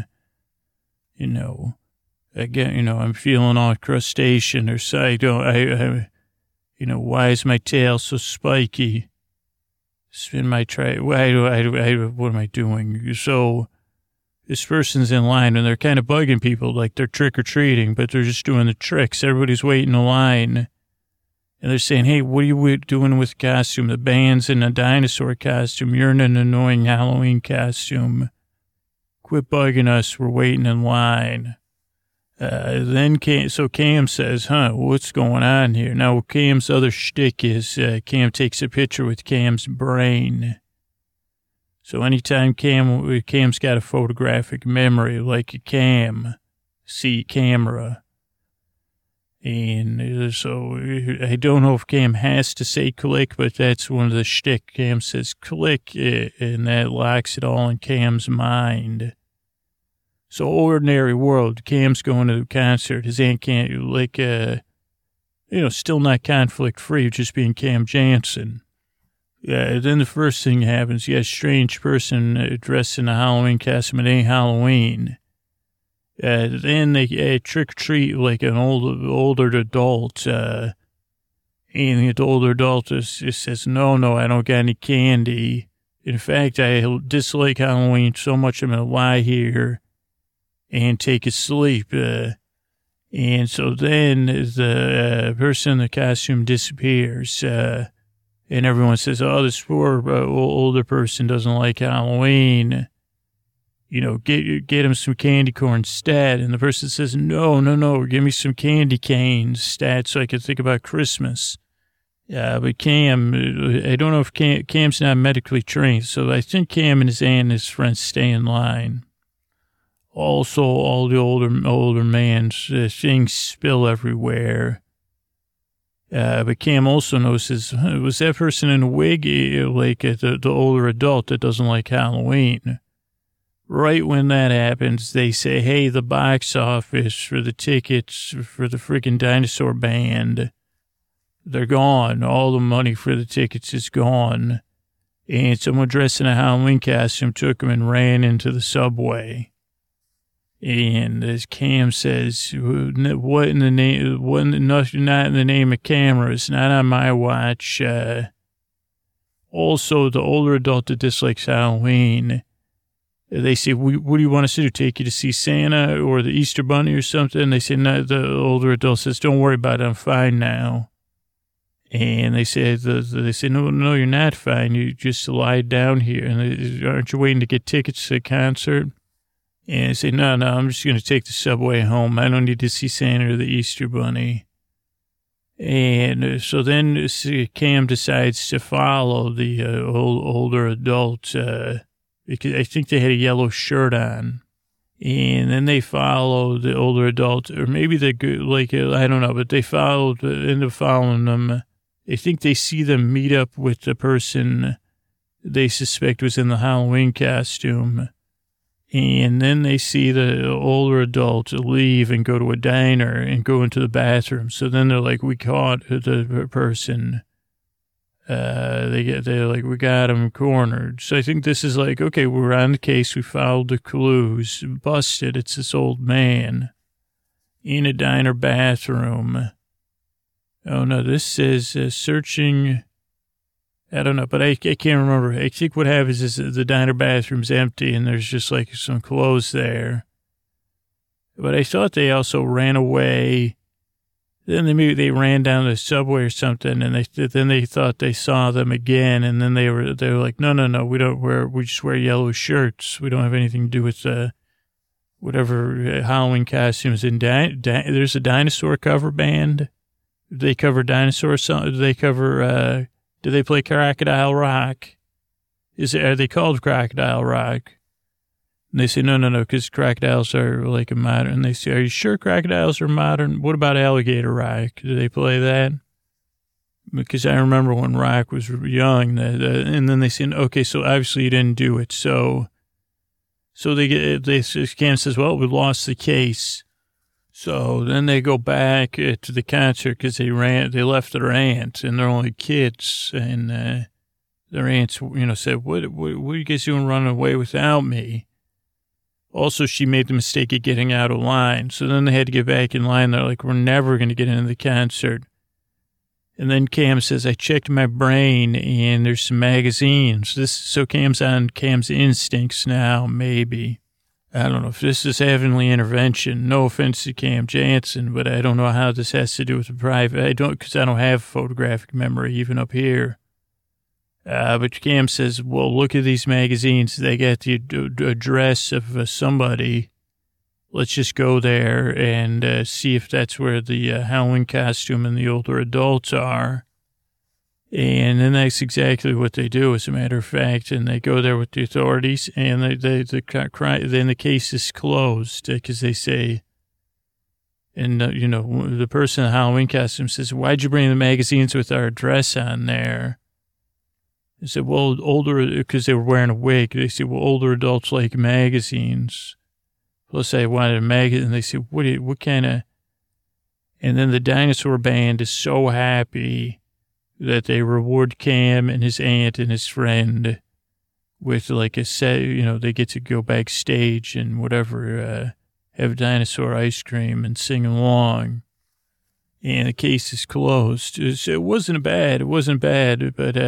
again, I'm feeling all crustacean or so. Why is my tail so spiky? Spin my tray. What am I doing? So this person's in line and they're kind of bugging people like they're trick-or-treating, but they're just doing the tricks. Everybody's waiting in line. And they're saying, hey, what are you doing with costume? The band's in a dinosaur costume. You're in an annoying Halloween costume. Quit bugging us. We're waiting in line. Then Cam says, what's going on here? Now, Cam's other shtick is Cam takes a picture with Cam's brain. So anytime Cam's got a photographic memory, like a camera. And so I don't know if Cam has to say click, but that's one of the shtick. Cam says click, and that locks it all in Cam's mind. So ordinary world, Cam's going to the concert. His aunt can't, still not conflict free, just being Cam Jansen. Then the first thing happens, you got a strange person dressed in a Halloween costume. It ain't Halloween. Then they trick-or-treat like an older adult. And the older adult just says, no, I don't got any candy. In fact, I dislike Halloween so much I'm going to lie here and take a sleep. And so then the person in the costume disappears. And everyone says, oh, this poor older person doesn't like Halloween. Get him some candy corn stat. And the person says, no, give me some candy canes stat so I can think about Christmas. But Cam, I don't know if Cam's not medically trained, so I think Cam and his aunt and his friends stay in line. Also, all the older man's things spill everywhere. But Cam also notices, was that person in a wig, like the older adult that doesn't like Halloween? Right when that happens, they say, hey, the box office for the tickets for the freaking dinosaur band, they're gone. All the money for the tickets is gone. And someone dressed in a Halloween costume took them and ran into the subway. And as Cam says, what in the name, not in the name of cameras, not on my watch. Also, the older adult that dislikes Halloween, they say, what do you want us to do? Take you to see Santa or the Easter Bunny or something? They say, no, the older adult says, don't worry about it. I'm fine now. And they say, no, you're not fine. You just lie down here. And aren't you waiting to get tickets to the concert? And they say, no, I'm just going to take the subway home. I don't need to see Santa or the Easter Bunny. And so then Cam decides to follow the older adult, because I think they had a yellow shirt on. And then they follow the older adult, or maybe I don't know, but they end up following them. I think they see them meet up with the person they suspect was in the Halloween costume. And then they see the older adult leave and go to a diner and go into the bathroom. So then they're like, we caught the person. They're like, we got him cornered. So I think this is like, okay, we're on the case. We followed the clues, busted. It's this old man in a diner bathroom. Oh no, this says searching. I don't know, but I can't remember. I think what happens is the diner bathroom's empty and there's just like some clothes there. But I thought they also ran away. Then they ran down the subway or something, and then they thought they saw them again, and then they were like, no, we just wear yellow shirts. We don't have anything to do with whatever Halloween costumes. And there's a dinosaur cover band. They cover dinosaurs. They cover. Do they play Crocodile Rock? Are they called Crocodile Rock? And they say, no, because crocodiles are like a modern. And they say, are you sure crocodiles are modern? What about Alligator Rock? Do they play that? Because I remember when Rock was young, and then they said, okay, so obviously you didn't do it. So Cam says, well, we lost the case. So then they go back to the concert because they left their aunt, and they're only kids. And their aunt, said, what are you guys doing running away without me? Also, she made the mistake of getting out of line. So then they had to get back in line. They're like, we're never going to get into the concert. And then Cam says, I checked my brain and there's some magazines. So Cam's on Cam's instincts now, maybe. I don't know if this is heavenly intervention. No offense to Cam Jansen, but I don't know how this has to do with the private. Because I don't have photographic memory even up here. But Cam says, well, look at these magazines. They got the address of somebody. Let's just go there and see if that's where the Halloween costume and the older adults are. And then that's exactly what they do, as a matter of fact. And they go there with the authorities, and then the case is closed because they say, and, the person in the Halloween costume says, why'd you bring the magazines with our address on there? They said, well, because they were wearing a wig. They said, well, older adults like magazines. Plus, I wanted a magazine. And they said, what kind of, and then the dinosaur band is so happy that they reward Cam and his aunt and his friend with like a set, they get to go backstage and whatever, have dinosaur ice cream and sing along. And the case is closed. It wasn't bad, but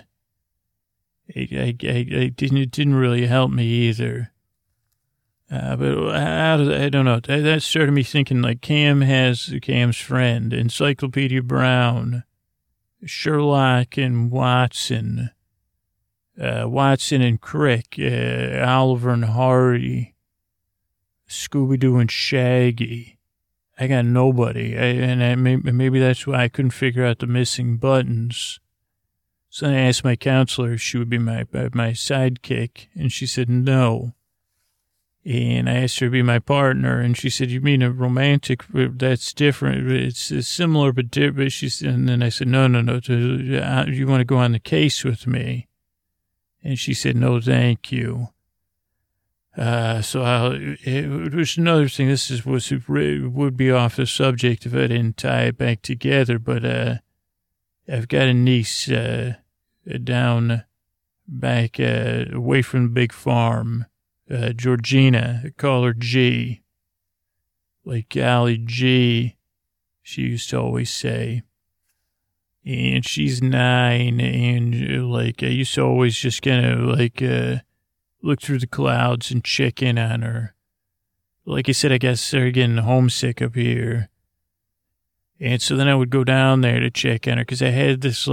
it didn't really help me either. But I don't know. That started me thinking like Cam's friend, Encyclopedia Brown, Sherlock and Watson, Watson and Crick, Oliver and Hardy, Scooby-Doo and Shaggy. I got nobody. Maybe that's why I couldn't figure out the missing buttons. So I asked my counselor if she would be my sidekick, and she said no. And I asked her to be my partner, and she said, you mean a romantic? That's different. It's similar, but different. And then I said, no. You want to go on the case with me? And she said, no, thank you. It was another thing. Would be off the subject if I didn't tie it back together, but I've got a niece down back away from the big farm. Georgina, I call her G. Like golly G, she used to always say. And she's 9, and like I used to always just kind of look through the clouds and check in on her. Like I said, I guess they're getting homesick up here. And so then I would go down there to check on her because I had this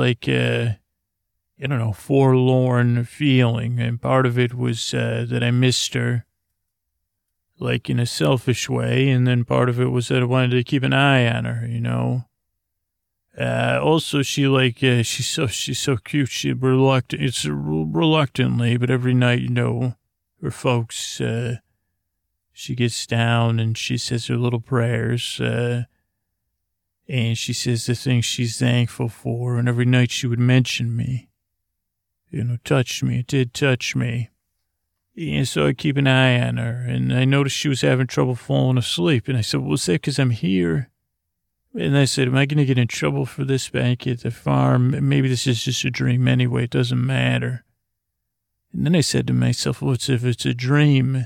forlorn feeling. And part of it was that I missed her, like in a selfish way. And then part of it was that I wanted to keep an eye on her, Also, she's so cute. It's reluctantly, but every night, her folks, she gets down and she says her little prayers, and she says the things she's thankful for. And every night she would mention me, touch me. It did touch me. And so I keep an eye on her, and I noticed she was having trouble falling asleep. And I said, well, is that because I'm here? And I said, am I going to get in trouble for this back at the farm? Maybe this is just a dream anyway. It doesn't matter. And then I said to myself, what's if it's a dream?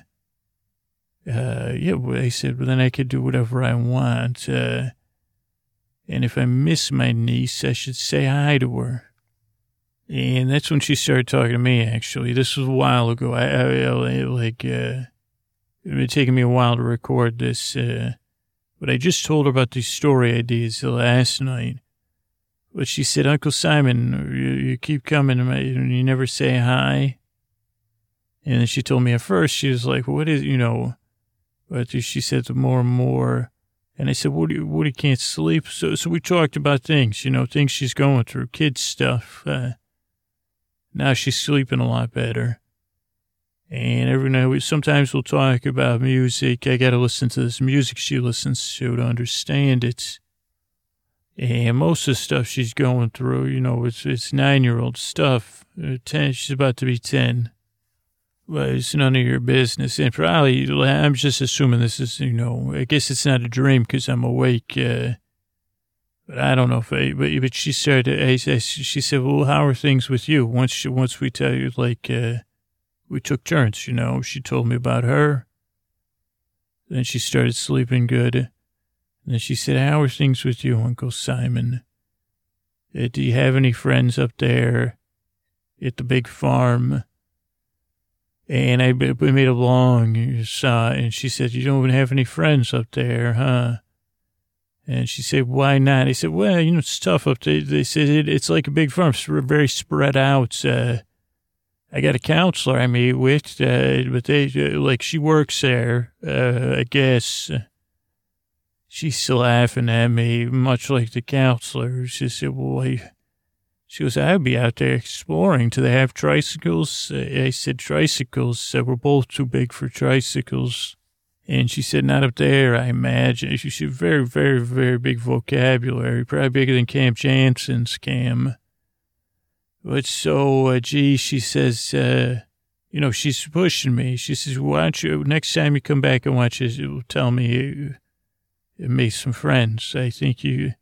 I said, well, then I could do whatever I want. And if I miss my niece, I should say hi to her. And that's when she started talking to me, actually. This was a while ago. It had taken me a while to record this, but I just told her about these story ideas last night. But she said, Uncle Simon, you keep coming and you never say hi. And then she told me at first, she was like, what is, but she said more and more. And I said, what do you can't sleep? So we talked about things, things she's going through, kids stuff. Now she's sleeping a lot better. And every night, sometimes we'll talk about music. I got to listen to this music she listens to understand it. And most of the stuff she's going through, it's 9-year-old stuff. 10, she's about to be 10. Well, it's none of your business. And probably, I'm just assuming this is, I guess it's not a dream because I'm awake. But I don't know but she started, she said, well, how are things with you? Once we tell you, we took turns, she told me about her. Then she started sleeping good. And then she said, how are things with you, Uncle Simon? Do you have any friends up there at the big farm? And we made a long sigh, and she said, you don't even have any friends up there, huh? And she said, why not? I said, well, it's tough up there. They said it's like a big farm. It's very spread out. I got a counselor I meet with, but she works there, I guess. She's laughing at me, much like the counselor. She said, well, she goes, I'd be out there exploring. Do they have tricycles? I said, tricycles. We're both too big for tricycles. And she said, not up there, I imagine. She said, very, very, very big vocabulary, probably bigger than Camp Jansen's, Cam. But so, she says, she's pushing me. She says, why don't you, next time you come back, I want you to tell me you make some friends. I think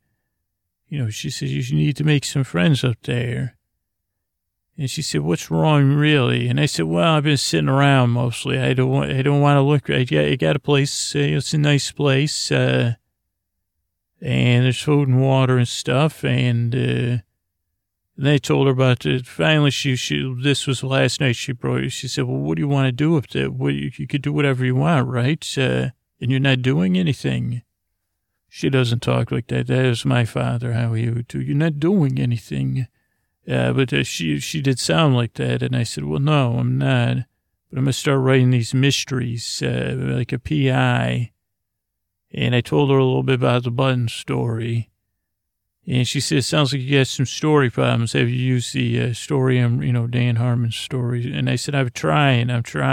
she says, you need to make some friends up there. And she said, what's wrong, really? And I said, well, I've been sitting around mostly. I don't want to look. I got a place. It's a nice place. And there's food and water and stuff. And they told her about it. Finally, this was last night. She said, well, what do you want to do up there? You could do whatever you want, right? And you're not doing anything. She doesn't talk like that. That is my father, how he would do. You're not doing anything. But she did sound like that, and I said, well, no, I'm not. But I'm going to start writing these mysteries, like a PI. And I told her a little bit about the button story. And she said, it sounds like you got some story problems. Have you used the story, Dan Harmon's story? And I said, I'm trying.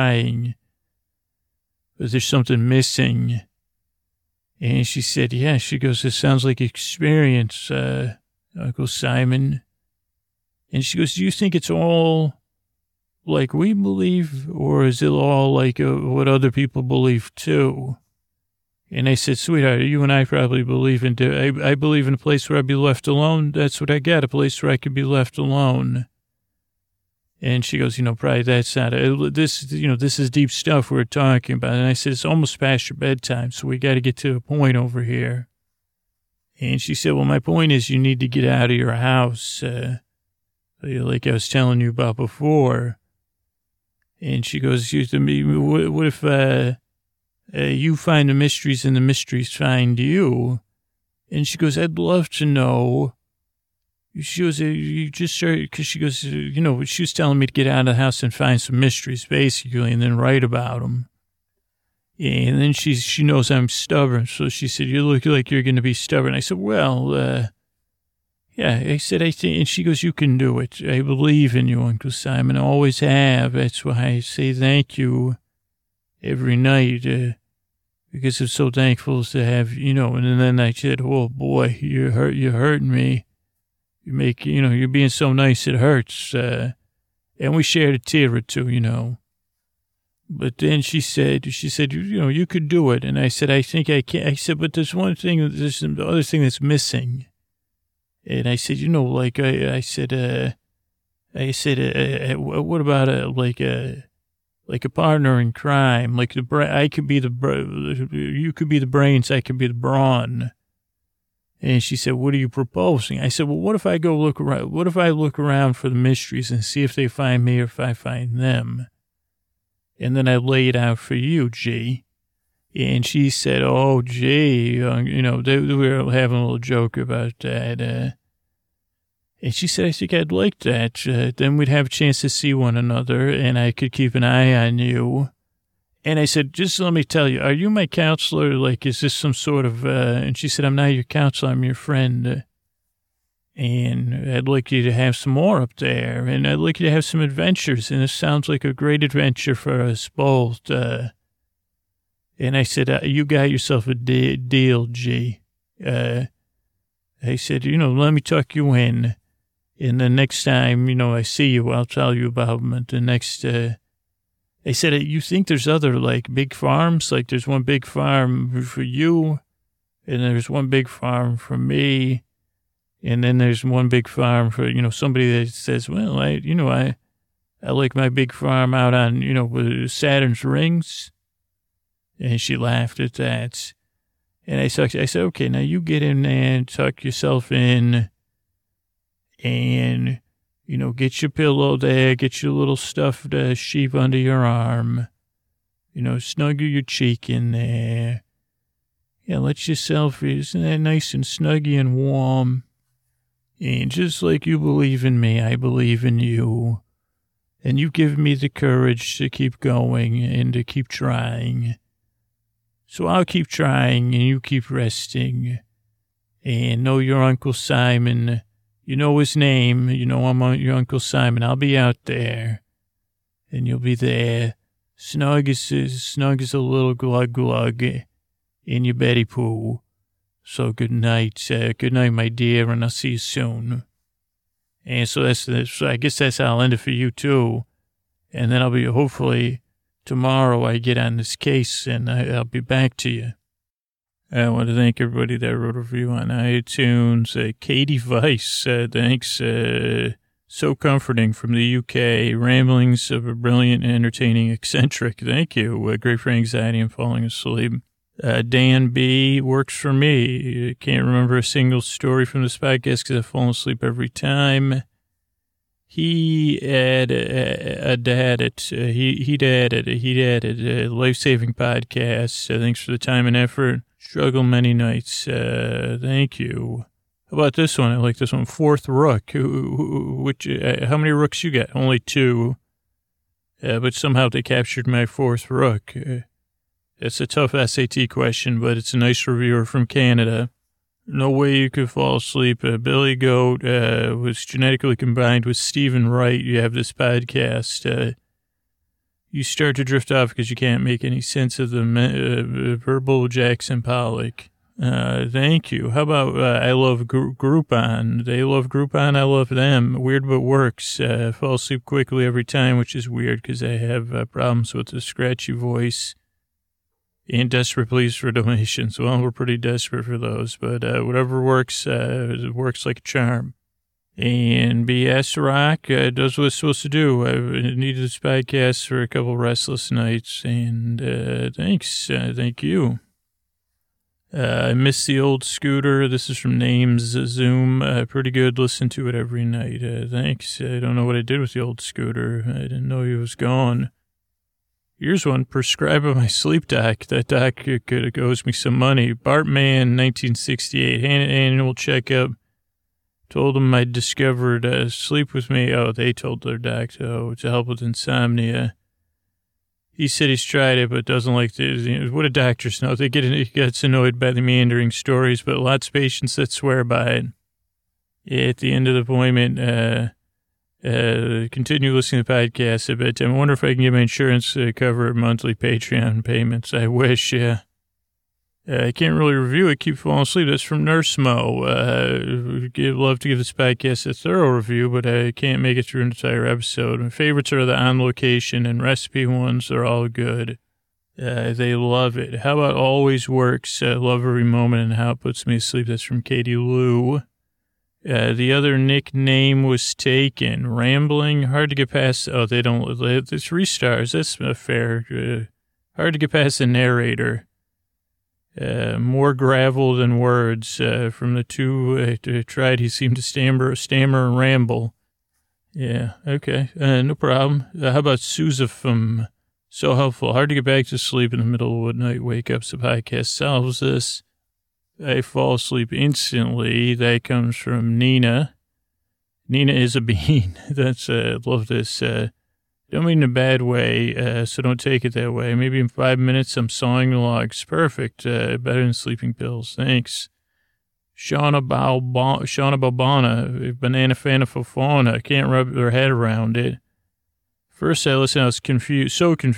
But there's something missing. And she said, yeah, she goes, it sounds like experience, Uncle Simon. And she goes, do you think it's all like we believe, or is it all like what other people believe too? And I said, sweetheart, you and I probably believe I believe in a place where I'd be left alone. That's what I got, a place where I could be left alone. And she goes, probably that's not it. This is deep stuff we're talking about. And I said, it's almost past your bedtime, so we got to get to a point over here. And she said, well, my point is you need to get out of your house, like I was telling you about before. And she goes to me, what if you find the mysteries and the mysteries find you? And she goes, I'd love to know. She goes, you just started, because she goes, she was telling me to get out of the house and find some mysteries, basically, and then write about them. And then she knows I'm stubborn, so she said, you look like you're going to be stubborn. I said, well, Yeah, I said, I think, and she goes, you can do it. I believe in you, Uncle Simon. I always have. That's why I say thank you every night, because I'm so thankful to have, and then I said, oh boy, you're hurting me. You're being so nice, it hurts. And we shared a tear or two. But then she said, you could do it. And I said, I think I can. I said, but there's one thing, there's the other thing that's missing. And I said, what about like a partner in crime? Like you could be the brains, I could be the brawn. And she said, what are you proposing? I said, well, what if I go look around? What if I look around for the mysteries and see if they find me or if I find them? And then I lay it out for you, G. And she said, oh, gee, we were having a little joke about that. And she said, I think I'd like that. Then we'd have a chance to see one another, and I could keep an eye on you. And I said, just let me tell you, are you my counselor? Like, is this some sort of, and she said, I'm not your counselor, I'm your friend. And I'd like you to have some more up there, and I'd like you to have some adventures, and this sounds like a great adventure for us both. And I said, you got yourself a deal, G. I said, let me tuck you in. And the next time, I see you, I'll tell you about them. The next, I said, you think there's other, like, big farms? Like, there's one big farm for you, and there's one big farm for me, and then there's one big farm for, somebody that says, well, I like my big farm out on, with Saturn's rings. And she laughed at that. And I said, okay, now you get in there and tuck yourself in and, get your pillow there, get your little stuffed sheep under your arm, snuggle your cheek in there. Yeah, let yourself, isn't that nice and snuggy and warm? And just like you believe in me, I believe in you. And you give me the courage to keep going and to keep trying. So I'll keep trying and you keep resting and know your Uncle Simon. You know his name. I'm your Uncle Simon. I'll be out there and you'll be there. Snug as a little glug glug in your Betty Poo. So good night. Good night, my dear. And I'll see you soon. And so so I guess that's how I'll end it for you too. And then I'll be hopefully tomorrow I get on this case and I'll be back to you. I want to thank everybody that wrote a review on iTunes. Katie Weiss, thanks. So comforting from the UK. Ramblings of a brilliant, entertaining eccentric. Thank you. Great for anxiety and falling asleep. Dan B. works for me. Can't remember a single story from this podcast because I've fallen asleep every time. He'd added a life-saving podcast. Thanks for the time and effort. Struggle many nights. Thank you. How about this one? I like this one. Fourth Rook. How many rooks you got? Only 2. But somehow they captured my fourth rook. It's a tough SAT question, but it's a nice reviewer from Canada. No way you could fall asleep. Billy Goat was genetically combined with Stephen Wright. You have this podcast. You start to drift off because you can't make any sense of the verbal Jackson Pollock. Thank you. How about I love Groupon? They love Groupon. I love them. Weird but works. Fall asleep quickly every time, which is weird because I have problems with the scratchy voice. And desperate pleas for donations. Well, we're pretty desperate for those, but whatever works, it works like a charm. And BS Rock does what it's supposed to do. I needed this podcast for a couple restless nights, and thanks. Thank you. I miss the old scooter. This is from Names Zoom. Pretty good. Listen to it every night. Thanks. I don't know what I did with the old scooter. I didn't know he was gone. Here's one. Prescribe my sleep doc. That doc owes me some money. Bartman, 1968. Annual checkup. Told him I discovered sleep with me. Oh, they told their doc to help with insomnia. He said he's tried it, but doesn't like the. What do doctors know? He gets annoyed by the meandering stories, but lots of patients that swear by it. at the end of the appointment, continue listening to the podcast at bedtime. I wonder if I can get my insurance cover monthly Patreon payments. I wish, I can't really review it. Keep falling asleep. That's from Nurse Mo. Love to give this podcast a thorough review, but I can't make it through an entire episode. My favorites are the on location and recipe ones. They're all good. They love it. How about Always Works? Love every moment and how it puts me to sleep. That's from Katie Lou. The other nickname was taken. Rambling, hard to get past. Oh, they don't. It's 3 stars. That's fair. Hard to get past the narrator. More gravel than words. From the 2 tried, he seemed to stammer and ramble. Yeah, okay. No problem. How about Suzafum? So helpful. Hard to get back to sleep in the middle of the night. Wake up. The podcast solves this. I fall asleep instantly. That comes from Nina. Nina is a bean. That's, love this. Don't mean in a bad way, so don't take it that way. Maybe in 5 minutes, I'm sawing the logs. Perfect. Better than sleeping pills. Thanks. Shauna Balbana, banana fana fofana. Can't wrap their head around it. First I listened, I was confused.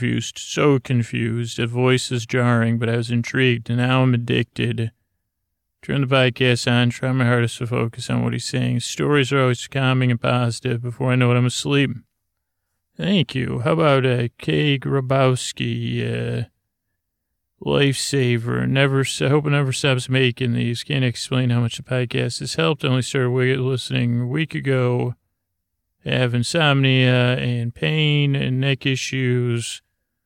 The voice is jarring, but I was intrigued, and now I'm addicted. Turn the podcast on, try my hardest to focus on what he's saying. Stories are always calming and positive. Before I know it, I'm asleep. Thank you. How about Kay Grabowski, lifesaver. Hope it never stops making these. Can't explain how much the podcast has helped. I only started listening a week ago. I have insomnia and pain and neck issues.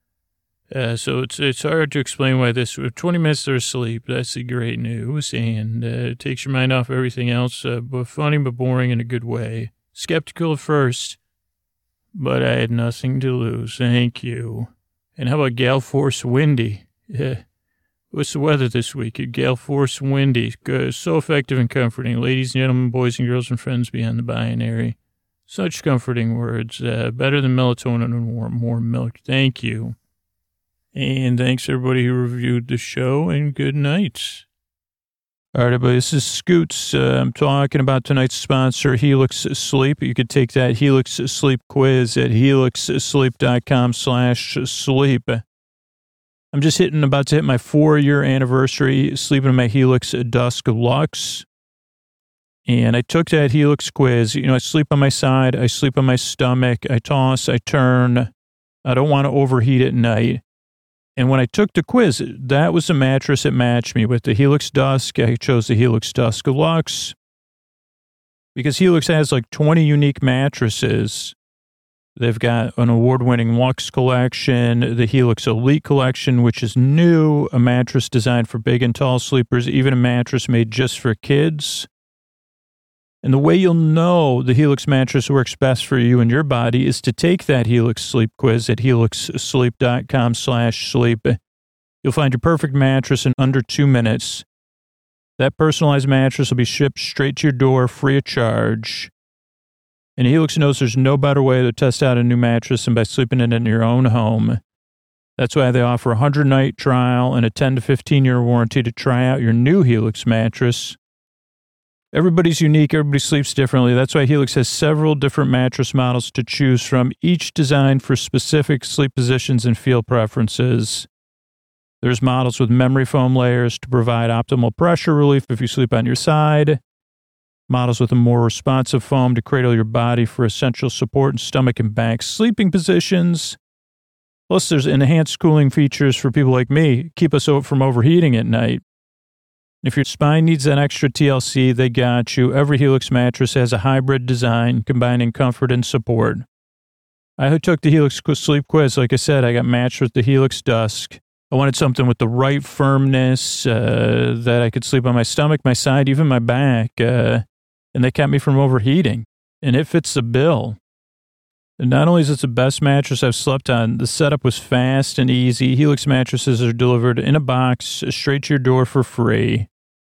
So it's hard to explain why this, 20 minutes they're asleep. That's the great news. And it takes your mind off everything else, but funny but boring in a good way. Skeptical at first, but I had nothing to lose. Thank you. And how about Gale Force Windy? What's the weather this week? Gale Force Windy. Good. So effective and comforting. Ladies and gentlemen, boys and girls and friends beyond the binary. Such comforting words. Better than melatonin and more milk. Thank you. And thanks everybody who reviewed the show, and good night. All right, everybody, this is Scoots. I'm talking about tonight's sponsor, Helix Sleep. You could take that Helix Sleep quiz at helixsleep.com/sleep. I'm just about to hit my 4-year anniversary sleeping in my Helix Dusk Luxe. And I took that Helix quiz. You know, I sleep on my side. I sleep on my stomach. I toss. I turn. I don't want to overheat at night. And when I took the quiz, that was the mattress that matched me with the Helix Dusk. I chose the Helix Dusk Luxe because Helix has like 20 unique mattresses. They've got an award-winning Luxe collection, the Helix Elite collection, which is new, a mattress designed for big and tall sleepers, even a mattress made just for kids. And the way you'll know the Helix mattress works best for you and your body is to take that Helix Sleep quiz at helixsleep.com/sleep. You'll find your perfect mattress in under 2 minutes. That personalized mattress will be shipped straight to your door free of charge. And Helix knows there's no better way to test out a new mattress than by sleeping in it in your own home. That's why they offer a 100-night trial and a 10 to 15-year warranty to try out your new Helix mattress. Everybody's unique. Everybody sleeps differently. That's why Helix has several different mattress models to choose from, each designed for specific sleep positions and feel preferences. There's models with memory foam layers to provide optimal pressure relief if you sleep on your side. Models with a more responsive foam to cradle your body for essential support in stomach and back sleeping positions. Plus, there's enhanced cooling features for people like me, keep us from overheating at night. If your spine needs that extra TLC, they got you. Every Helix mattress has a hybrid design combining comfort and support. I took the Helix Sleep quiz. Like I said, I got matched with the Helix Dusk. I wanted something with the right firmness that I could sleep on my stomach, my side, even my back. And they kept me from overheating. And it fits the bill. And not only is it the best mattress I've slept on, the setup was fast and easy. Helix mattresses are delivered in a box straight to your door for free.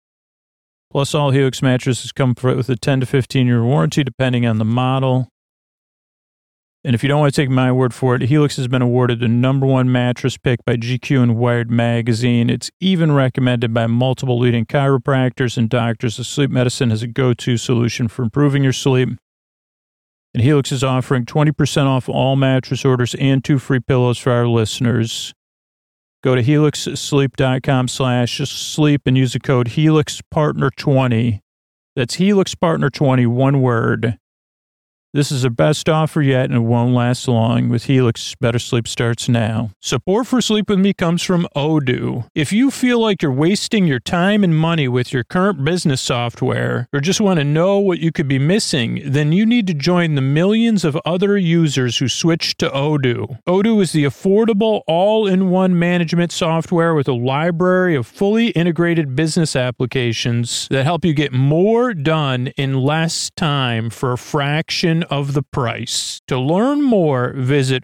Plus, all Helix mattresses come with a 10 to 15-year warranty, depending on the model. And if you don't want to take my word for it, Helix has been awarded the #1 mattress pick by GQ and Wired magazine. It's even recommended by multiple leading chiropractors and doctors of sleep medicine as a go-to solution for improving your sleep. And Helix is offering 20% off all mattress orders and 2 free pillows for our listeners. Go to helixsleep.com/sleep and use the code HelixPartner20. That's HelixPartner20, one word. This is the best offer yet, and it won't last long. With Helix, better sleep starts now. Support for Sleep With Me comes from Odoo. If you feel like you're wasting your time and money with your current business software, or just want to know what you could be missing, then you need to join the millions of other users who switched to Odoo. Odoo is the affordable, all-in-one management software with a library of fully integrated business applications that help you get more done in less time for a fraction of the price. To learn more, visit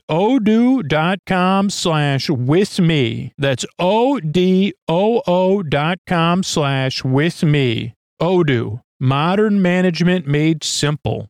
odoo.com/withme. That's ODOO.com/withme. Odoo, modern management made simple.